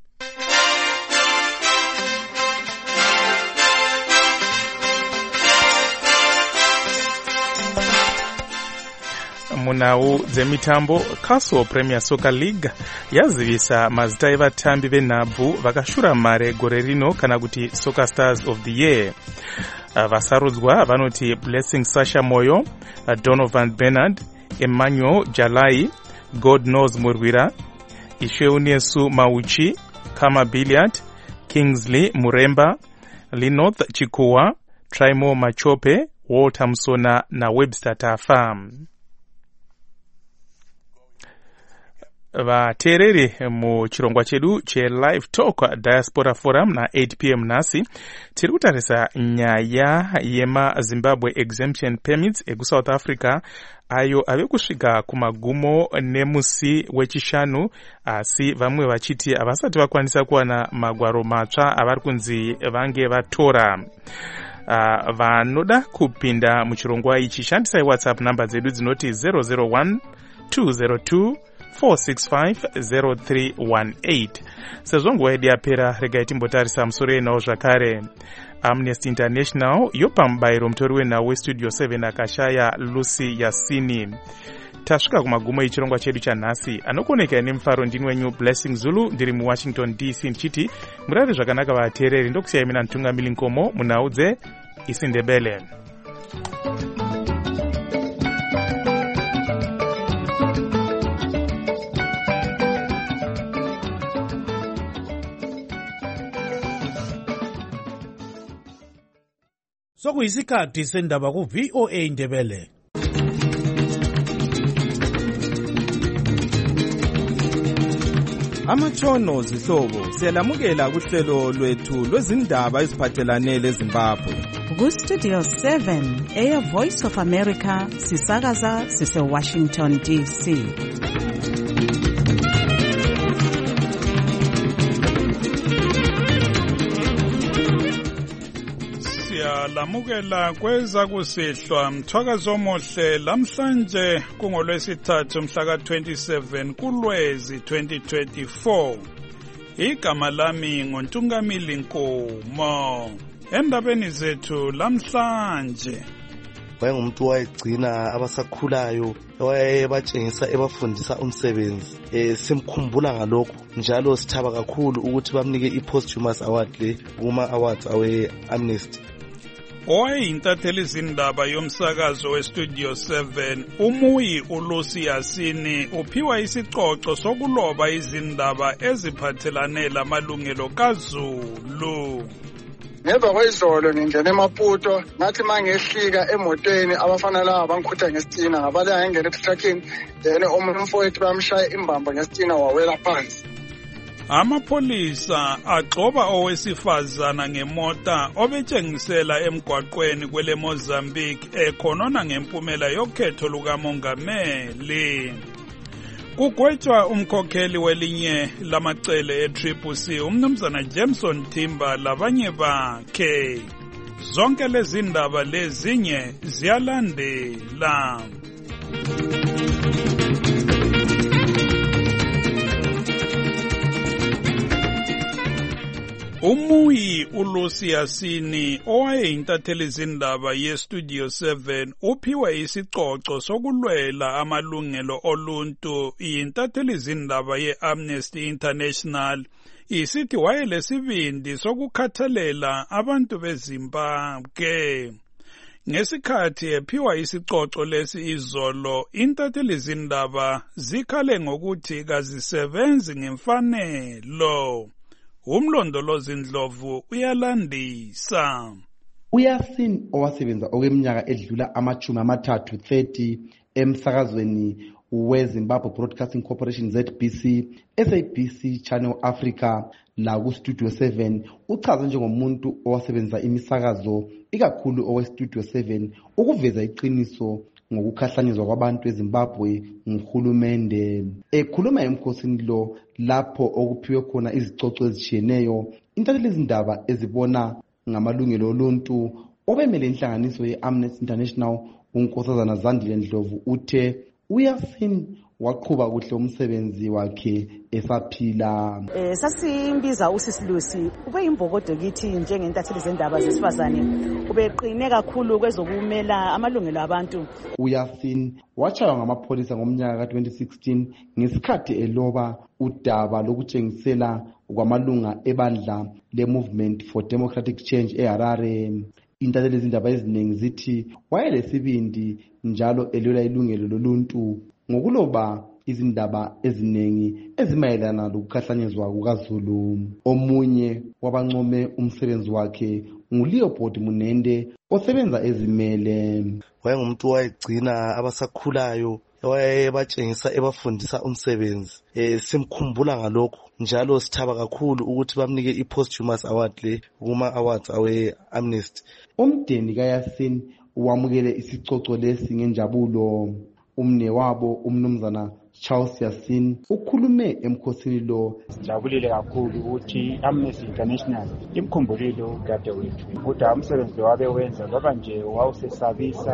Munhau dzemitambo, Castle Premier Soccer League yazivisa mazita evatambi venhabvu vakashura mare gore rino kana kuti Soccer Stars of the Year. Vasarudzwa vanoti Blessing Sasha Moyo, Donovan Bernard, Emmanuel Jalai, God Knows Murwira, Isheuniesu Mauchi, Kama Billiard, Kingsley Muremba, Linoth Chikuwa, Traimo Machope, Walter Msona na Webster Tafa. Vateereri muchirongwa chedu cheLive Talk Diaspora Forum na eight p m nasi tiri kutarisa nyaya yemaZimbabwe Exemption Permits ekuSouth Africa ayo ave kusvika kumagumo nemusi wechishanu, asi vamwe vachiti havasati vakwanisa kuwana magwaro matsva avari kunzi vange vatora. Uh, vanoda kupinda muchirongwa ichi shandisai WhatsApp namba dzedu dzinoti zero zero one two zero two four six five zero three one eight. Sezvo nguva yedu yapera, regai timbotarisa musoro yenhau zvakare. Amnesty International yopa mubayiro mutori wenhau westudio seven akashaya Lucy Yasini. Tasvika kumagumo echirongwa chedu chanhasi. Anokoneka nemufaro ndini wenyu Blessing Zulu, ndiri muWashington D C ndichiti murare zvakanaka vateereri. Ndokusiyai mina Mutungamiri Nkomo munhau dzeIsiNdebele. Sokuyisikhathi sendaba ku V O A Ndebele. Amatshono zihlobo siyalamukela kuhlelo lwethu lwezindaba eziphathelane leZimbabwe. Ku Studio seven eya Voice of America sisakaza sise Washington D C. Lamukela kweza kusihlwa mthwakazo omuhle lamhlanje kungolwesithathu mhla ka twenty-seven kuLwezi twenty twenty-four. Igama lami ngoNtungamili Nkomo. Endabeni zethu lamhlanje wayengumuntu wayegcina abasakhulayo wayebatshengisa ebafundisa umsebenzi. Eh simkhumbula ngalokho njalo sithaba kakhulu ukuthi bamnike iposthumous award le kuma awards awe Amnesty. Owayeyintatheli izindaba yomsakazo weStudio seven umuyi uLucy Yasini uphiwa isicoco sokuloba izindaba eziphathelane lamalungelo kaZulu. Ngemva kwezolo ngingena eMaputo ngathi mangehlika emotweni abafana laba bangikhutha ngesitina ngabale ngangena etruckini then omunye umfowethu bamshaya imbamba ngesitina wawela phansi. Amapolisa agxoba owesifazana ngemota obetshengisela emgwaqweni kwele Mozambique ekhonona ngempumela yokhetho lukamongameli. Kugwetshwa umkhokheli welinye lamacele e-Triple C umnumzana Jameson Timber labanye bakhe. Zonke lezi ndaba lezinye ziyalandela. Umuyi uLucy Yasini owayeyintatheli izindaba yeStudio seven uphiwe isicoco sokulwela amalungelo oluntu yintatheli izindaba yeAmnesty International. Isithi wayelesibindi sokukhathalela abantu beZimbabwe. Ngesikhathi ephiwa isicoco lesi izolo, intatheli izindaba zikhale ngokuthi kazisebenzi ngemfanelo. Umlondolozi Ndlovu uyalandisa. Uyasini owasebenza okweminyaka edlula amachumi amathathu thirty emsakazweni weZimbabwe Broadcasting Corporation Z B C, S A B C Channel Africa la ku Studio seven uchaze njengomuntu owasebenza imisakazo ikakhulu owe Studio seven ukuveza iqiniso ngokukhahlanyezwa kwabantu eZimbabwe nguhulumende. Ekhuluma emkhosini lo lapho okuphiwe khona izicoco ezishiyeneyo, intatheli izindaba ezibona ngamalungelo oluntu obemele inhlanganiso yeAmnesty International uNkosazana Zandile Ndlovu uthe Uyasini waqhuba kuhle umsebenzi wakhe esaphila. Eh sasimbiza uSisi Lucy ube imbokodo kithi njengentatheli zendaba zesifazane ubeqine kakhulu kwezokumela amalungelo abantu. Uyasini wachaywa ngamapholisa ngomnyaka ka twenty sixteen ngesikhathi eloba udaba lokutshengisela kwamalunga ebandla le-Movement for Democratic Change eHarare. Intatheli izindaba eziningi zithi wayelesibindi njalo elwela ilungelo loluntu ngokuloba izindaba eziningi ezimayelana lokukhahlanyezwa kukaZulu. Omunye wabancome umsebenzi wakhe nguLeopold Munende osebenza ezimele. Wayengumuntu wayegcina abasakhulayo wayebatshengisa ebafundisa umsebenzi. Eh simkhumbula ngalokho njalo sithaba kakhulu ukuthi bamnike iposthumous award le kuma awards awe Amnesty. Umdeni kaYasini wamukele isicoco lesi ngenjabulo. Umne wabo umnumzana Charles Yasini ukhulume emkhosini lo. Sijabulile kakhulu ukuthi Amnesty International imkhumbulile ukade wethu. Kodwa umsebenzi wabe wenza ngoba nje wawusesabisa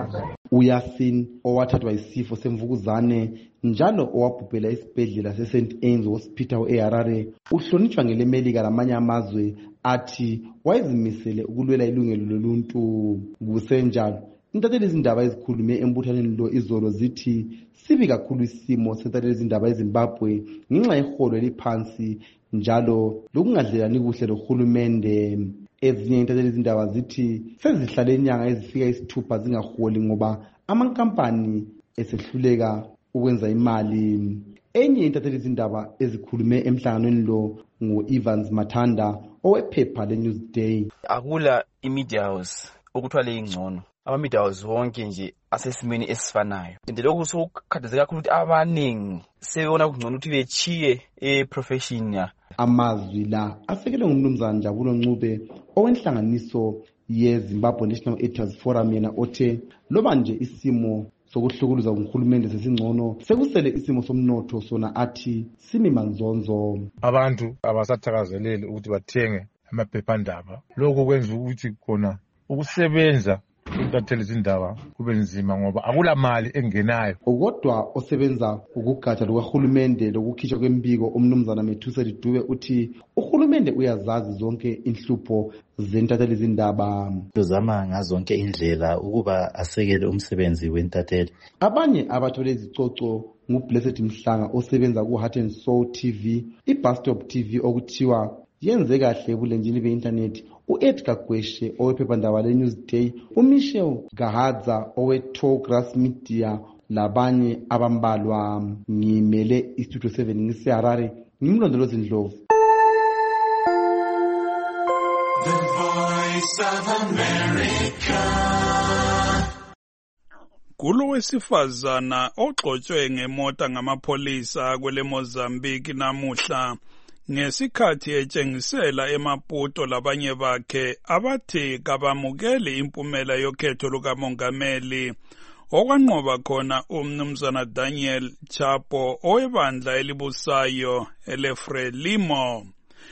uyasin owathathwa isifo semvukuzane njalo owabhubhela esibhedlela se-Saint Anne's Hospital eHarare uhlonitshwa ngelemelika lamanye amazwe athi wayezimisele ukulwela ilungelo loluntu. Kusenjalo intatheli izindaba ezikhulume embuthaneni lo izolo zithi sibi kakhulu isimo sentatheli izindaba eZimbabwe ngenxa yeholo eliphansi njalo lokungadlelani kuhle lohulumende. Ezinye intatheli izindaba zithi sezihlale inyanga ezifika isithupha zingaholi ngoba amankampani esehluleka ukwenza imali. Enye intatheli izindaba ezikhulume emhlanganweni lo ngu-Evans Mathanda owephepha le-Newsday. Akula i-media house okuthiwa le ingcono, ama-media house wonke nje asesimeni esifanayo. Into lokhu sokukhathazeka kakhulu ukuthi abaningi sebona kungcono ukuthi bechiye e-profession ya. Amazwi la asekelwe ngumnumzana Njabulo Ncube owenhlanganiso ye-Zimbabwe National Editors Forum yena othe loba nje isimo sokuhlukuluza umkhulumende sesingcono sekusele isimo somnotho sona athi simi manzonzo. Abantu abasathakazeleli ukuthi bathenge amaphephandaba, lokho kwenza ukuthi khona ukusebenza intatheli izindaba kube nzima ngoba akula mali engenayo. Kodwa osebenza ukugatsha lukahulumende lokukhishwa kwembiko umnumzana Methusela Dube uthi uhulumende uyazazi zonke inhlupho zentatheli izindaba. Uzama ngazonke indlela ukuba asekele umsebenzi wentatheli. Abanye abathole izicoco nguBlessed Mhlanga osebenza ku Heart and Soul T V, iBustop T V okuthiwa yenze kahle ebulenjini be-internet, u-Edgar Gweshe owephephandaba le-Newsday, uMichelle Gahadza owe-Tallgrass Media labanye abambalwa. Ngimele iStudio seven ngiseHarare, ngimlondolozi Ndlovu. The Voice of America. Kulo wesifazana ogxotshwe ngemota ngamapholisa kwele Mozambique namuhla ngesikhathi etshengisela eMaputo labanye bakhe abathi kabamukeli impumela yokhetho lukamongameli okwanqoba khona umnumzana Daniel Chapo owebandla elibusayo eleFrelimo.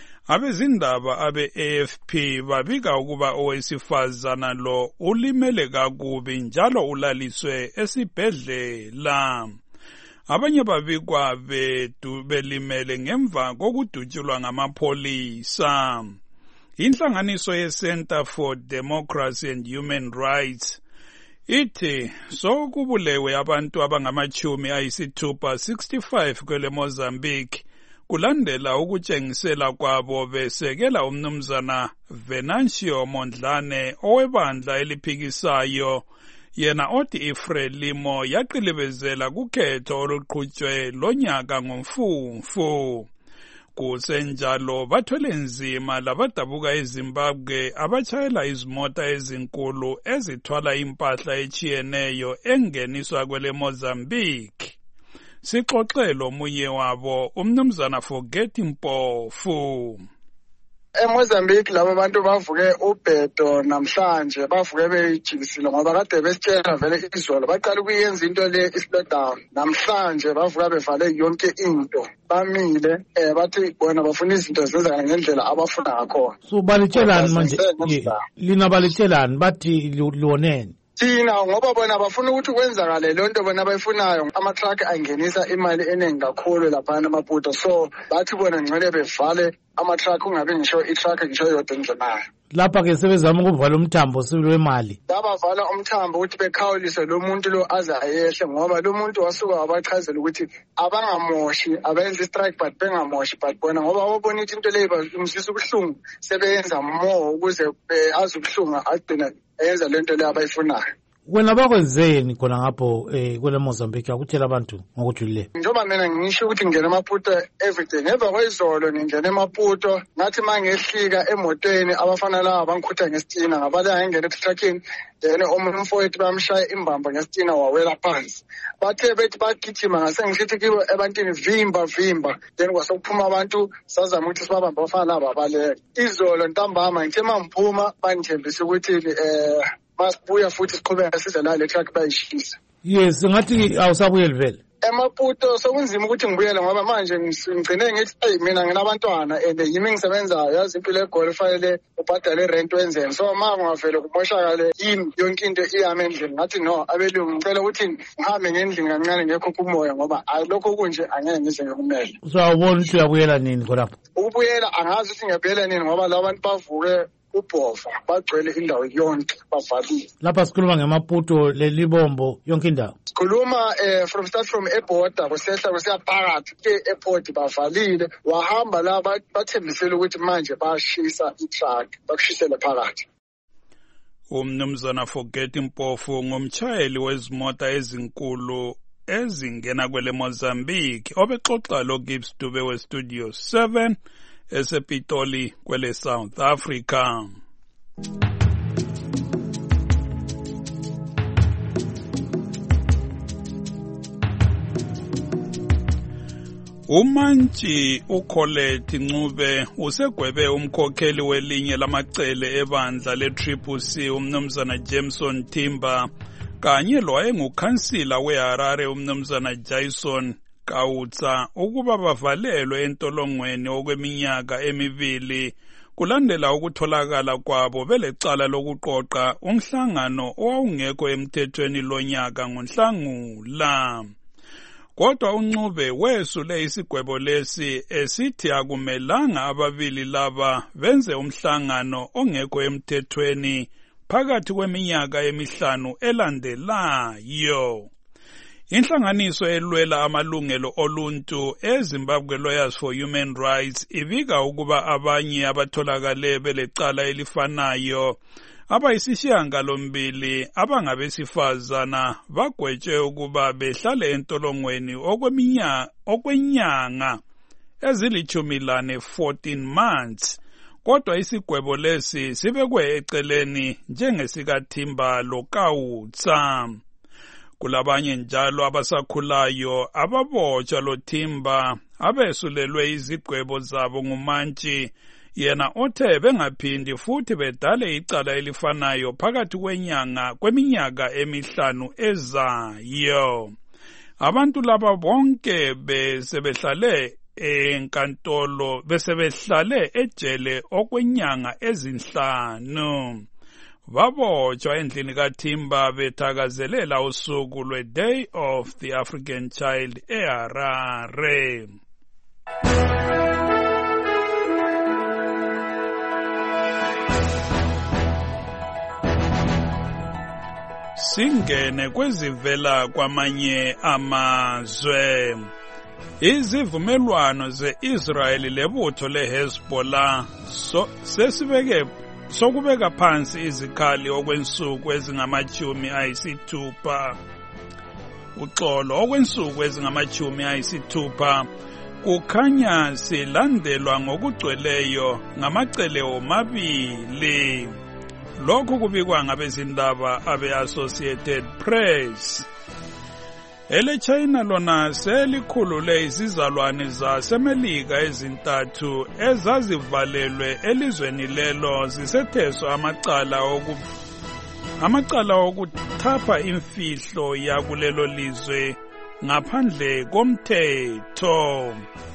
Abezindaba abe-A F P babika ukuba owesifazana lo ulimele kakubi njalo ulaliswe esibhedlela. Abanye babikwa bedu belimele ngemva kokudutshulwa ngamapholisa. Inhlanganiso ye-Center for Democracy and Human Rights ithi sokubulewe abantu abangamachumi ayisithupha sixty-five kwele Mozambique kulandela ukutshengisela kwabo besekela umnumzana Venancio Mondlane owebandla eliphikisayo yena othi iFrelimo yaqilibezela kukhetho oluqhutshwe lonyaka ngomfumfu. Kusenjalo bathwele nzima labadabuka eZimbabwe abatshayela izimota ezinkulu ezithwala impahla etshiyeneyo engeniswa kwele Mozambique. Sixoxelo omunye wabo umnumzana Forget Mpofu. eMozambique laba bantu bavuke ubhedo namhlanje bavuke bejikisile ngoba kade besitshela vele izolo baqala ukuyenza into le i-slowdown. Namhlanje bavuka bevale yonke into bamile eh bathi bona bafuna izinto zenzeka ngendlela abafuna ngakhona. So balitshelani manje lina balitshelani bathi lioneni thina ngoba bona bafuna ukuthi kwenzakale lonto bona abayifunayo ama-truck angenisa imali eningi kakhulu lapha eMaputo, so bathi bona ngcele bevale ama-truck ungabe ngisho i-truck ngisho yodwa engenayo. Lapha ke sebezama ukuvala umthambo sibili wemali. Babavala umthambo ukuthi bekhawulise lo muntu lo aze ayehle ngoba lo muntu wasuka wabachazela ukuthi abangamoshi abenze strike but bengamoshi but bona ngoba babona into leyo bazumsisa ubuhlungu sebenza more ukuze azi ubuhlungu agcina eyenza lento leyo abayifunayo. Wena bakwenzeni khona ngapho eh kwele Mozambique akutshela abantu ngokujulile? Njoba mina ngisho ukuthi ngene eMaputo everything ngemva kwezolo ngingene eMaputo ngathi mangehlika emotweni abafana laba bangikhutha ngesitina ngabala ngengene etruckini then omunye umfowethu bamshaya imbambo ngesitina wawela phansi. Bathe bethi bagijima ngase ngishithi kibo ebantwini vimba vimba then kwasokuphuma abantu sazama ukuthi sibabamba abafana laba baleka. Izolo ntambama ngithe mamphuma banithembisa ukuthi eh masibuya futhi siqhubeka size la le truck bayishisa. Yes, ngathi awusabuyeli vele. eMaputo sokunzima ukuthi ngibuyele ngoba manje ngigcine ngithi hey mina nginabantwana and yimi ngisebenzayo yazi impilo egoli fanele ubhadale rent wenzeni so ma ngavele kumoshakale yimi yonke into iyami endlini ngathi no abelungu ngicela ukuthi ngihambe ngendlini kancane ngekho kumoya ngoba lokho kunje angeke ngize ngikumele. So awubona ukuthi uyabuyela nini khonapho? Ukubuyela angazi ukuthi ngiyabuyela nini ngoba labantu bavuke ubhofa bagcwele indawo yonke bavalile. Lapha sikhuluma ngemaputo lelibombo yonke indawo. Sikhuluma eh from start from airport kusehla kusiya phakathi ke airport bavalile wahamba la bathembisela ukuthi manje bashisa itruck bakushisela phakathi. Umnumzana Forget Mpofu ngumtshayeli wezimota ezinkulu ezingena kwele Mozambique obexoxa lo Gibbs Dube we Studio seven esePitoli kwele South Africa. Umantshi uColette Ncube usegwebe umkhokheli welinye lamacele ebandla le-Triple C umnumzana Jameson Timber kanye lowayengukhansila weHarare umnumzana Jason Kautsa ukuba bavalelwe entolongweni okweminyaka emibili kulandela ukutholakala kwabo belecala lokuqoqa umhlangano owawungekho emthethweni lonyaka ngoNhlangula. Kodwa uNcube wesule isigwebo lesi esithi akumelanga ababili laba benze umhlangano ongekho emthethweni phakathi kweminyaka emihlanu elandelayo. Inhlanganiso elwela amalungelo oluntu eZimbabwe Lawyers for Human Rights ibika ukuba abanye abatholakale belecala elifanayo abayisishiyangalombili abangabesifazana bagwetshwe ukuba behlale entolongweni okweminyaka okwenyanga ezilithumi lane fourteen months. Kodwa isigwebo lesi sibekwe eceleni njengesikaThimba loKautsa. Kulabanye njalo abasakhulayo ababotshwa loThimba abesulelwe izigwebo zabo ngumantshi yena othe bengaphindi futhi bedale icala elifanayo phakathi kwenyanga kweminyaka emihlanu ezayo. Abantu laba bonke besebehlale enkantolo besebehlale ejele okwenyanga ezinhlanu. Babotshwa endlini kaThimba bethakazelela usuku lwe-Day of the African Child eHarare. Singene kwezivela kwamanye amazwe. Izivumelwano ze-Israel lebutho leHezbollah so, sesibeke sokubeka phansi izikhali okwensuku ezingamachumi ayisithupha. Uxolo okwensuku ezingamachumi ayisithupha kukhanya silandelwa ngokugcweleyo ngamacele omabili. Lokhu kubikwa ngabezindaba abe-Associated Press. Ele China lona selikhulule izizalwane zaseMelika ezintathu ezazivalelwe elizweni lelo zisetheswa amacala oku amacala okuthapha imfihlo yakulelo lizwe ngaphandle komthetho.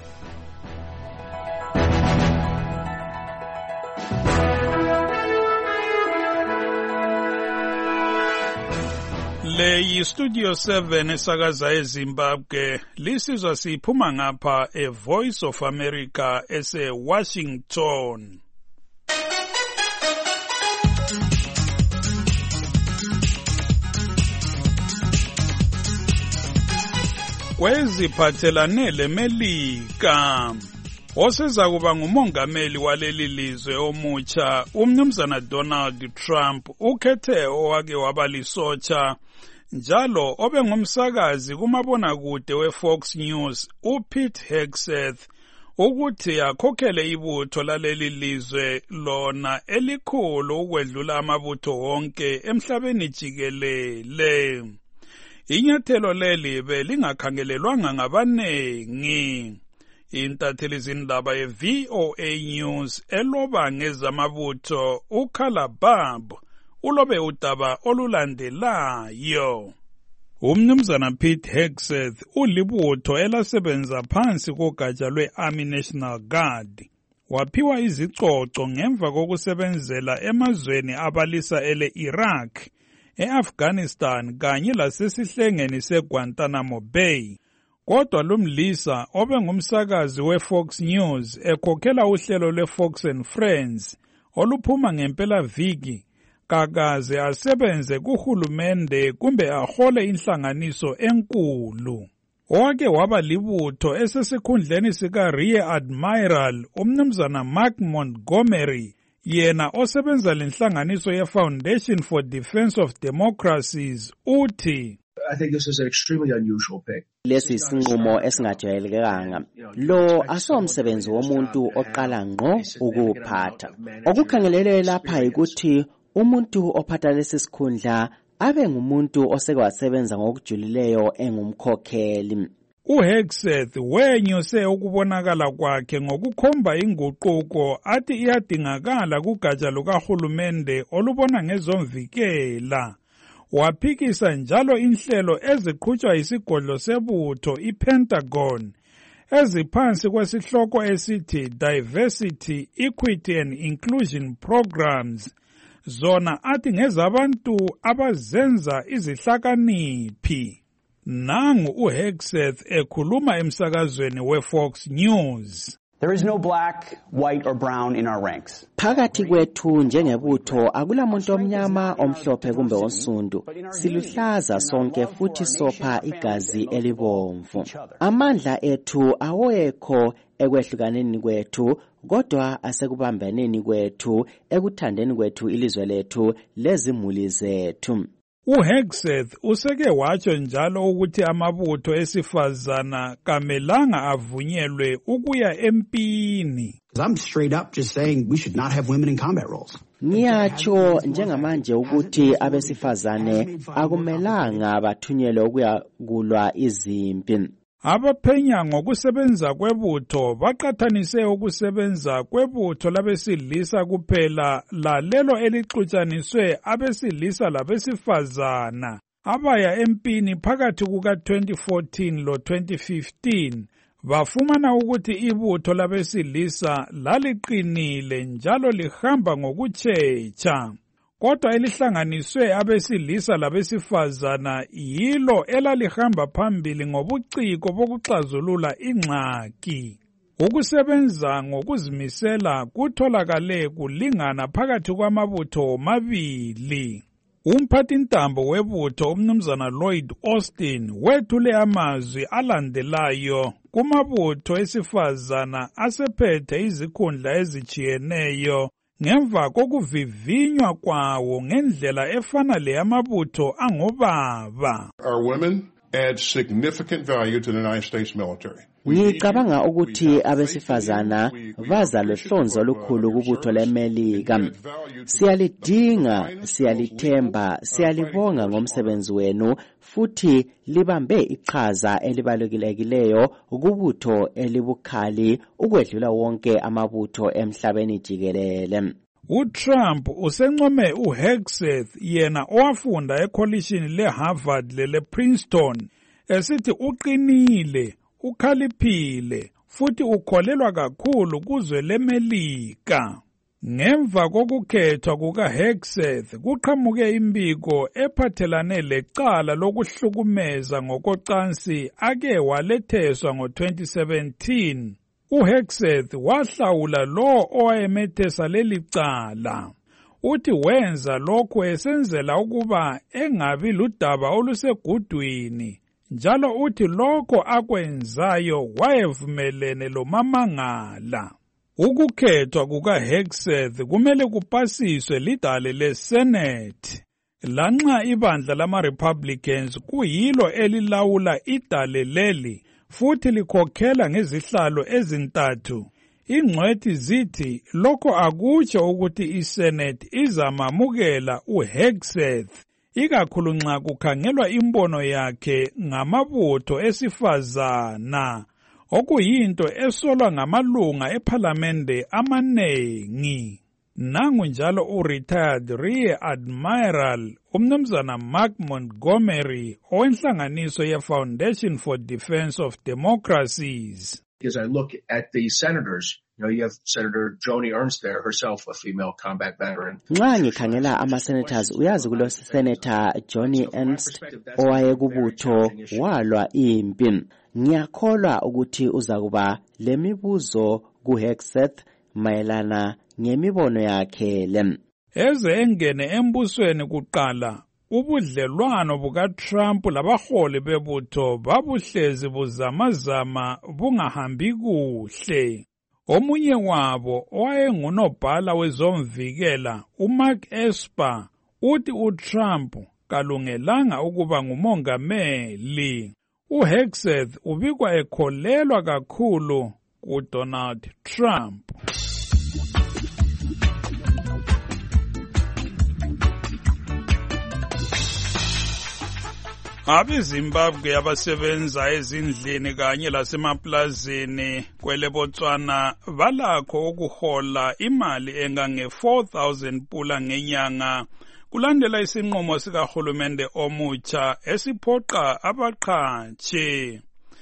Le yi-Studio seven esakaza eZimbabwe lisizwa siphuma ngapha e-Voice of America ese-Washington. Kweziphathelane leMelika oseza kuba ngumongameli waleli lizwe omutsha umnumzana Donald Trump ukhethe owake wabalisotsha njalo obengumsakazi kumabonakude weFox News uPete Hegseth ukuthi akhokhele ibutho laleli lizwe lona elikhulu ukwedlula amabutho wonke emhlabeni jikelele. Inyathelo leli belingakhangelelwanga ngabanengi. Intatheli zindaba ye-V O A News eloba ngezamabutho uKhalabab ulobe udaba olulandelayo. Umnumzana Pete Hegseth ulibutho elasebenza phansi kogatsha lwe-Army National Guard. Waphiwa izicoco ngemva kokusebenzela emazweni abalisa ele-Iraq, e-Afghanistan kanye lasesihlengeni se-Guantanamo Bay. Kodwa lumlisa obengumsakazi we-Fox News ekhokhela uhlelo lwe-Fox and Friends oluphuma ngempela viki kakaze asebenze kuhulumende kumbe ahole inhlanganiso enkulu. Owake waba libutho esesikhundleni sika Rear Admiral umnumzana Mark Montgomery, yena osebenza lenhlanganiso ye-Foundation for Defense of Democracies, uthi I think this is an extremely unusual pick. Lesi isinqumo esingajwayelekanga. Lo asomsebenzi womuntu oqala ngqo ukuphatha. Okukhangelelwe lapha ukuthi umuntu ophatha lesi sikhundla abe ngumuntu oseke wasebenza ngokujulileyo engumkhokheli. uHegseth wenyuse ukubonakala kwakhe ngokukhomba inguquko athi iyadingakala kugatsha lukahulumende olubona ngezomvikela. Waphikisa njalo inhlelo eziqhutshwa yisigodlo sebutho iPentagon eziphansi kwesihloko esithi Diversity, Equity and Inclusion Programs, zona athi ngezabantu abazenza izihlakaniphi. Nangu uHegseth ekhuluma emsakazweni weFox News. There is no black, white or brown in our ranks. Phakathi kwethu njengebutho akulamuntu omnyama, omhlophe kumbe onsundu. Siluhlaza sonke futhi sopha igazi elibomvu. Amandla ethu awekho ekwehlukaneni kwethu, kodwa asekubambaneni kwethu, ekuthandeni kwethu ilizwe lethu lezimuli zethu. uHegseth useke watsho njalo ukuthi amabutho esifazana kamelanga avunyelwe ukuya empini. I'm straight up just saying we should not have women in combat roles. Ngiyatsho njengamanje ukuthi abesifazane akumelanga bathunyelwe ukuya kulwa izimpi. Abaphenya ngokusebenza kwebutho baqathanise ukusebenza kwebutho labesilisa kuphela lalelo elixutshaniswe abesilisa labesifazana abaya empini phakathi kuka twenty fourteen lo twenty fifteen. Bafumana ukuthi ibutho labesilisa laliqinile njalo lihamba ngokutshecha. Kodwa elihlanganiswe abesilisa labesifazana yilo elalihamba phambili ngobuciko bokuxazulula ingxaki. Ukusebenza ngokuzimisela kutholakale kulingana phakathi kwamabutho mabili. Umphathintambo webutho umnumzana Lloyd Austin wethule amazwi alandelayo kumabutho esifazana asephethe izikhundla ezijiyeneyo ngemva kokuvivinywa kwawo ngendlela efana leyamabutho angobaba. Our women add significant value to the United States military. Ngicabanga ukuthi abesifazana baza lohlonzo olukhulu kubutho leMelika. Siyalidinga, siyalithemba, siyalibonga ngomsebenzi wenu futhi libambe iqhaza elibalukileyo kubutho elibukhali ukwedlula wonke amabutho emhlabeni jikelele. uTrump usencome uHegseth yena owafunda ekholishini leHarvard lelePrinceton esithi uqinile, ukhaliphile futhi ukholelwa kakhulu kuzwe leMelika. Ngemva kokukhethwa kukaHegseth kuqhamuke imbiko ephathelane lecala lokuhlukumeza ngokocansi ake waletheswa ngo twenty seventeen. uHegseth wahlawula lo owayemethesa leli cala. Uthi wenza lokho esenzela ukuba engabi ludaba olusegudwini, njalo uthi lokho akwenzayo wayevumelene lomamangala. Ukukhethwa kukaHegseth kumele kupasiswe lidale leSenate. Lanxa ibandla lama-Republicans kuyilo elilawula idale leli futhi likhokhela ngezihlalo ezintathu, ingcwethi zithi lokho akutsho ukuthi iSenate izamamukela uHegseth, ikakhulu nxa kukhangelwa imbono yakhe ngamabutho esifazana, okuyinto esolwa ngamalunga ePhalamende amanengi. nangu njalo u-retired Rear Admiral umnumzana Mark Montgomery owenhlanganiso ye-Foundation for Defense of Democracies. As I look at the senators, you know, you have Senator Joni Ernst there, herself a female combat veteran. Nxa ngikhangela ama-senators uyazi kulo senator Joni Ernst owayekubutho walwa impi. Ngiyakholwa ukuthi uzakuba lemibuzo ku-Hegseth mayelana ngemibono yakhe le. Eze engene embusweni kuqala ubudlelwano buka-Trump labaholi bebutho babuhlezi buzamazama bungahambi kuhle. Omunye wabo owayengunobhala wezomvikela uMark Esper uthi uTrump kalungelanga ukuba ngumongameli. uHegseth ubikwa ekholelwa kakhulu kuDonald Trump. Abezimbabwe abasebenza ezindlini kanye lasemaplazini kwele Botswana balakho ukuhola imali engange four thousand pula ngenyanga kulandela isinqumo sikahulumende omutsha esiphoqa abaqhatshi.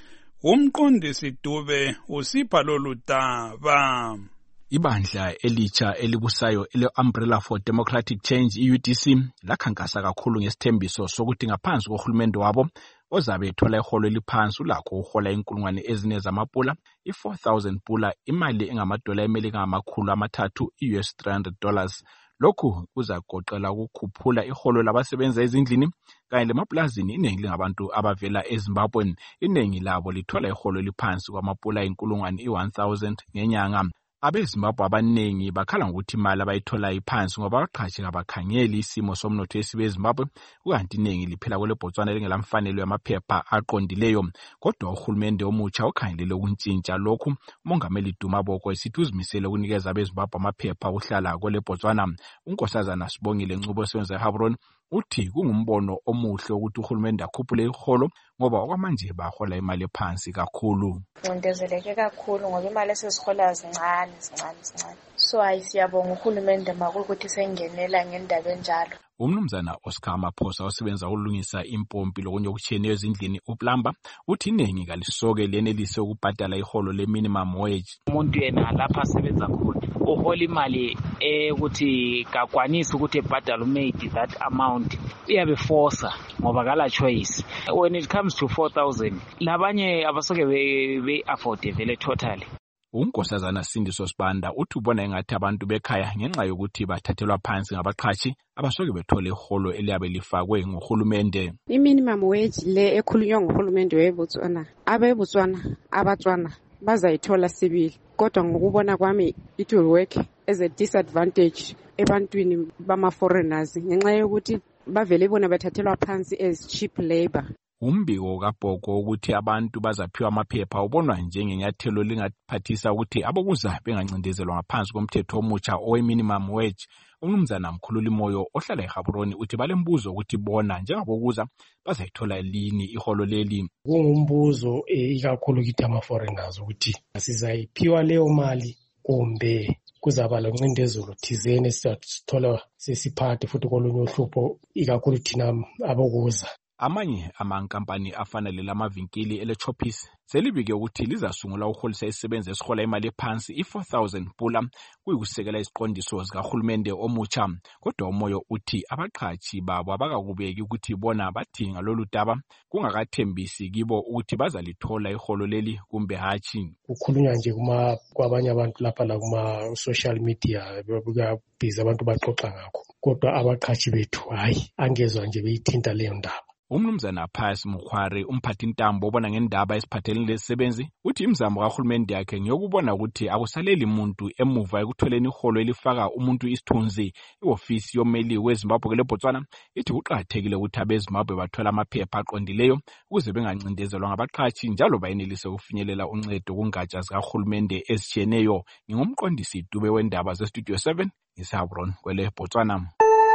Umqondisi Dube usipha lolu daba. Ibandla elitsha elibusayo ele-Umbrella for Democratic Change I U D C lakhankasa kakhulu ngesithembiso sokuthi ngaphansi kohulumende wabo ozabe ethola iholo eliphansi ulakho uhola inkulungwane ezine zamapula i-four thousand pula imali engamadola emelika ngamakhulu amathathu i-U S three hundred dollars. Lokhu kuzagoqela ukukhuphula iholo labasebenza ezindlini kanye lemaplazini. Iningi lingabantu abavela eZimbabwe, iningi labo lithola iholo eliphansi kwamapula inkulungwane i-one thousand ngenyanga. Abezimbabwe abaningi bakhala ngokuthi imali abayithola iphansi ngoba abaqhatshi abakhangeli isimo somnotho esibe eZimbabwe, kukanti iningi liphela kwele Botswana lingelamfanelo yamaphepha aqondileyo. Kodwa uhulumende omutsha ukhangelele ukuntshintsha lokhu. Umongameli Duma Boko esithi uzimisele ukunikeza abezimbabwe amaphepha ukuhlala kwele Botswana. Unkosazana Sibongile Ngcubo osebenza eHabron uthi kungumbono omuhle ukuthi uhulumende akhuphule iholo ngoba okwamanje bahola imali ephansi kakhulu. Ngindezeleke kakhulu ngoba imali esiziholayo zincane zincane zincane. So ayisiyabonga uhulumende makukuthi sengenela ngendaba enjalo. Umnumzana Oscar Maphosa osebenza ukulungisa impompi lokunye okutshiyeneyo ezindlini uPlumber uthi iningi kalisoke lenelise ukubhadala iholo le minimum wage. Umuntu yena lapha asebenza khona uhola imali ukuthi kakwanisi ukuthi ebhadale umaid that amount iyabe force ngoba kala choice. When it comes to four thousand labanye abasoke be afford vele totally. Unkosazana Sindiso Sibanda uthi ubona engathi abantu bekhaya ngenxa yokuthi bathathelwa phansi ngabaqhatshi abasoke bethole iholo eliyabe lifakwe ngohulumende. I-minimum wage le ekhulunywa ngohulumende weBotswana abeBotswana abatswana bazayithola sibili, kodwa ngokubona kwami it will work as a disadvantage ebantwini bama-foreigners ngenxa yokuthi bavele bona bathathelwa phansi as cheap labor. Umbiko kaBhoko ukuthi abantu bazaphiwa amaphepha ubonwa njengenyathelo lingaphathisa ukuthi abokuza bengancindezelwa ngaphansi komthetho omutsha owe-minimum wage. Umnumzana Mkhululi Moyo ohlala eHabron uthi balembuzo ukuthi bona njengabokuza bazayithola lini iholo leli. Kungumbuzo ikakhulu kithi ama-foreigners ukuthi sizayiphiwa leyo mali kumbe kuzaba loncindezelo thizeni esizathola sesiphathe futhi kolunye uhlupho ikakhulu thina abokuza. Amanye amankampani afana lelamavinkili eleChoppers selibike ukuthi lizasungula uholisa isisebenzi esihola imali ephansi i-four thousand pula kuyikusekela isiqondiso zikahulumende omutsha. Kodwa uMoyo uthi abaqhatshi babo abakakubeki ukuthi bona bathinga lolu daba kungakathembisi kibo ukuthi bazalithola iholo leli kumbe hatshi. Kukhulunywa nje kuma kwabanye abantu lapha la kuma social media bekubhizi abantu baxoxa ngakho, kodwa abaqhatshi bethu hayi angezwa nje beyithinta leyo ndaba. Umnumzana Pius Mukhwari umphathi intambo obona ngendaba esiphathelene lezisebenzi uthi imizamo kahulumende yakhe ngiyokubona ukuthi akusaleli umuntu emuva ekutholeni iholo elifaka umuntu isithunzi. Iofisi yomeli weZimbabwe kule Botswana ithi kuqakathekile ukuthi abeZimbabwe bathola amaphepha aqondileyo ukuze bengancindezelwa ngabaqhatshi njalo bayenelise ukufinyelela uncedo kungatsha zikahulumende ezitshiyeneyo. Ngingumqondisi Dube wendaba zeStudio seven eHabron kwele Botswana.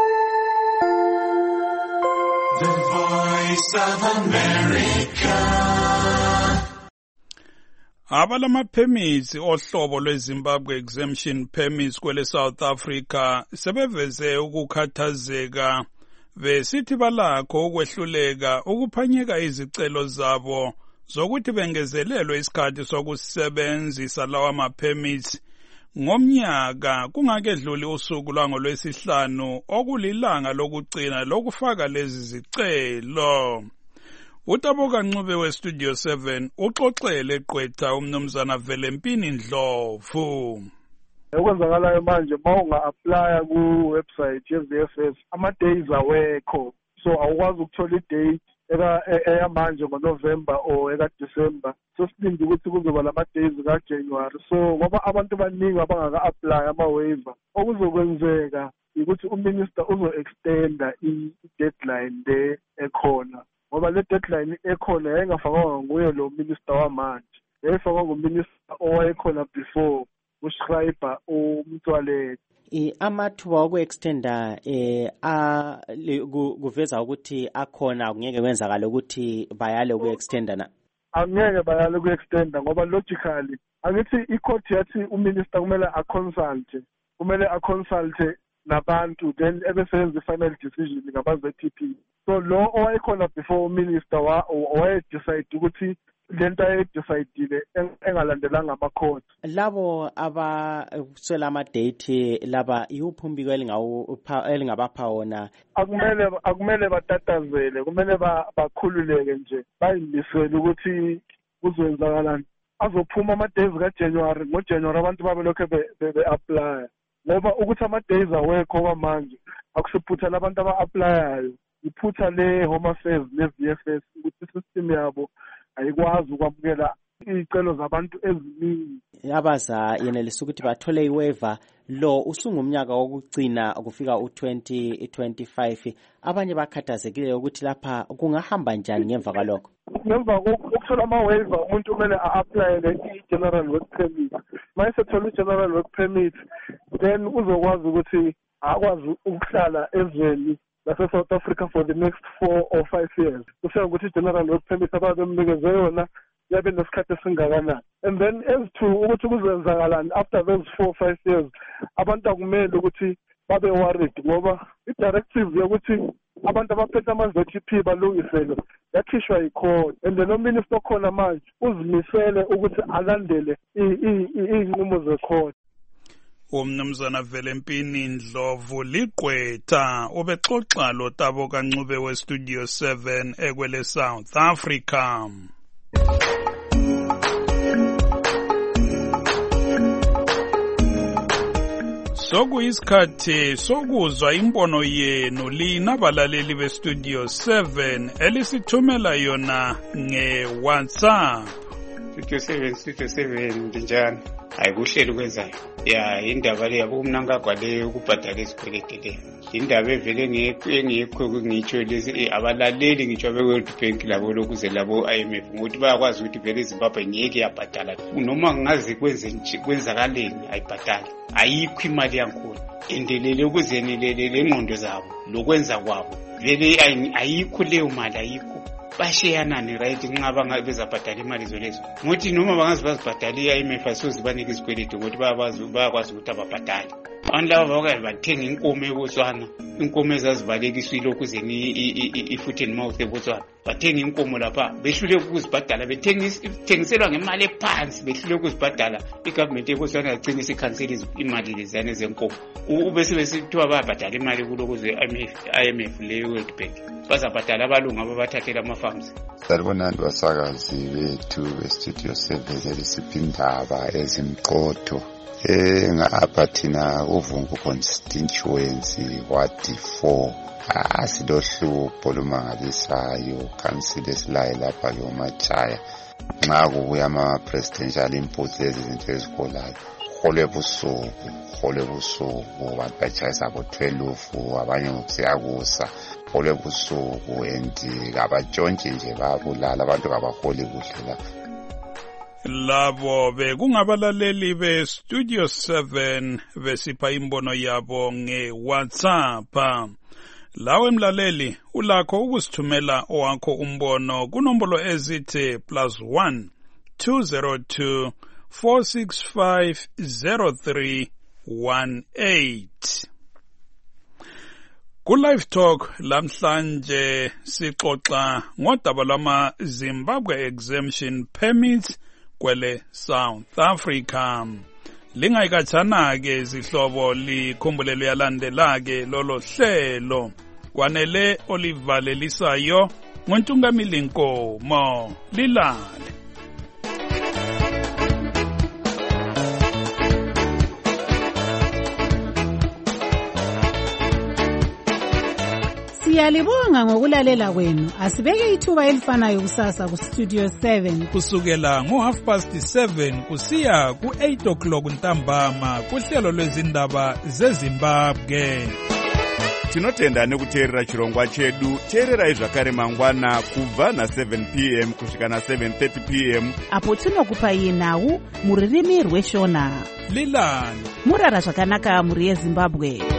The Voice of America. Abalama permits ohlobo lweZimbabwe exemption permits kwele South Africa sebeveze ukukhathazeka besithi balakho ukwehluleka ukuphanyeka izicelo zabo zokuthi bengezelelwe isikhathi sokusebenzisa lawa ma permits ngomnyaka kungakedluli usuku lwangolwesihlanu okulilanga lokugcina lokufaka lezi zicelo. Utaboka Ncube we-Studio seven uxoxele Gqwetha umnumzana Velempini Ndlovu. Okwenzakalayo manje mawunga-aplya ku-website ye-V F S ama-days awekho, so awukwazi ukuthola i-date eyamanje ngoNovember or eka-December. So silinde ukuthi kuzoba lama-days ka-January. So ngoba abantu baningi abangaka-aplya ama-waiver, okuzokwenzeka ukuthi uminister uzo-extenda i-deadline le ekhona. Ngoba le deadline ekhona yayingafakwa nguye lo minister wamanje, yayifakwa nguminister owayekhona before uShriber uMtwaleni. I amathuba oku-extenda eh a kuveza ukuthi akhona kungeke kwenzakala ukuthi bayale uku-extenda na? Angeke bayale uku-extenda ngoba logically angithi i-court yathi uminister kumele a-consult, kumele a-consult nabantu then ebesenza i-final decision ngabaze T P. So lo owayekhona before uminister waye-decide ukuthi lento aye-decidile engalandelanga ama-court. Labo abaswela ama-date laba yuphi umbiko elingabapha wona? Akumele akumele batatazele, kumele bakhululeke nje bayimisele ukuthi kuzoyenzakalani. Azophuma ama-days ka-January, ngo-January abantu babelokhu be-aplya. Ngoba ukuthi ama-days awekho kwamanje akusiphutha labantu aba-aplyayo, iphutha le-Home Affairs ne-V F S ukuthi i-system yabo ayikwazi ukwamukela iy'celo zabantu eziningi. Abaza yenelisa ukuthi bathole i-waiver lo usungumnyaka wokugcina kufika u-twenty twenty-five. Abanye bakhathazekile ukuthi lapha kungahamba njani ngemva kwalokho. Ngemva kokuthola ama-waiver umuntu kumele a-aplayele i-general work permit. Uma esethola i-general work permit then uzokwazi ukuthi akwazi ukuhlala ezweni lase-South Africa for the next four or five years. Kusho ukuthi i-general work permit ababemnikeze yona yabe nesikhathi esingakanani. And then as to ukuthi kuzenzakalani after those four or five years, abantu akumele ukuthi babe worried ngoba i-directive yokuthi abantu abaphethe ama-Z G P balungisele yakhishwa yi-court, and then uminister okhona manje uzimisele ukuthi alandele iy'nqumo ze-court. Umnumzana Velempini Ndlovu liGqwetha ubexoxa lo Taboka Ncube we-Studio seven ekwele South Africa. Sokuyisikhathi sokuzwa imbono yenu lina balaleli be-Studio seven elisithumela yona nge-WhatsApp. Studio seven, Studio seven, ndinjani? Hayi kuhleli ukwenzayo. Ya indaba le yabo umnankagwa le ukubhadala isikweleti le. Indaba evele ngiyekho ngitsho lezi abalaleli ngitsho be-World Bank labo lokuze labo I M F ukuthi bayakwazi ukuthi vele iZimbabwe ngeke yabhadala. Noma ngazi kwenze nje kwenzakaleni ayibhadali. Ayikho imali yankulu. Endelele ukuzenelele lengqondo zabo lokwenza kwabo. Vele ayikho leyo mali ayikho. Bashiyanani right nxa bangabezabhadala imali zolezo. Ngothi noma bangazi bazibhadala i M F asozibanike isikweleti ukuthi bayakwazi bayakwazi ukuthi ababhadale. Abantu laba bakazi bathenga inkomo eBotswana, inkomo ezazivalekiswa ilokhu zeni i-foot and mouth eBotswana. Bathenga inkomo lapha behluleke ukuzibhadala, bethengiselwa ngemali ephansi behluleke ukuzibhadala. I-government eBotswana yagcina isikhansela imali leziyana zenkomo. Ubese besithiwa bayabhadala imali kulokuze I M F le World Bank. Bazabhadala abalungu ababathathela ama-farms. Salibonani basakazi bethu be-Studio seven elisipha indaba ezimqotho. Eh ngapha thina uVungu constituency ward four asilohlupho lumangalisayo council esilaye lapha yoMachaya nxa kubuya ama-presidential inputs lezi zinto ezikolayo hole busuku hole busuku abantu batshayisa bo-twelve abanye ngokusiyakusa hole busuku and kabatshontshe nje babulala abantu kabaholi kuhle la. Labo bekungabalaleli be-Studio seven besipha imbono yabo nge-WhatsApp. Lawe mlaleli ulakho ukusithumela owakho umbono kunombolo ezithi plus one two zero two, four six five, zero three one eight. Ku-Live Talk lamhlanje sixoxa ngodaba lwama Zimbabwe exemption permits kwele South Africa. Lingayikhathana ke zihlobo likhumbule luyalandela ke lolo hlelo kwanele olivalelisayo ngontungamili Nkomo lilale. Siyalibonga ngokulalela kwenu. Asibeke ithuba elifanayo kusasa ku Studio seven kusukela ngo half past seven kusiya ku eight o'clock ntambama kuhlelo lwezindaba zeZimbabwe. Tinotenda nekuteerera chirongwa chedu. Teererai zvakare mangwana kubva na seven p m kusvika na seven thirty p m apo tinokupai nhau muririmi rweshona. Lilani murara zvakanaka muri yeZimbabwe.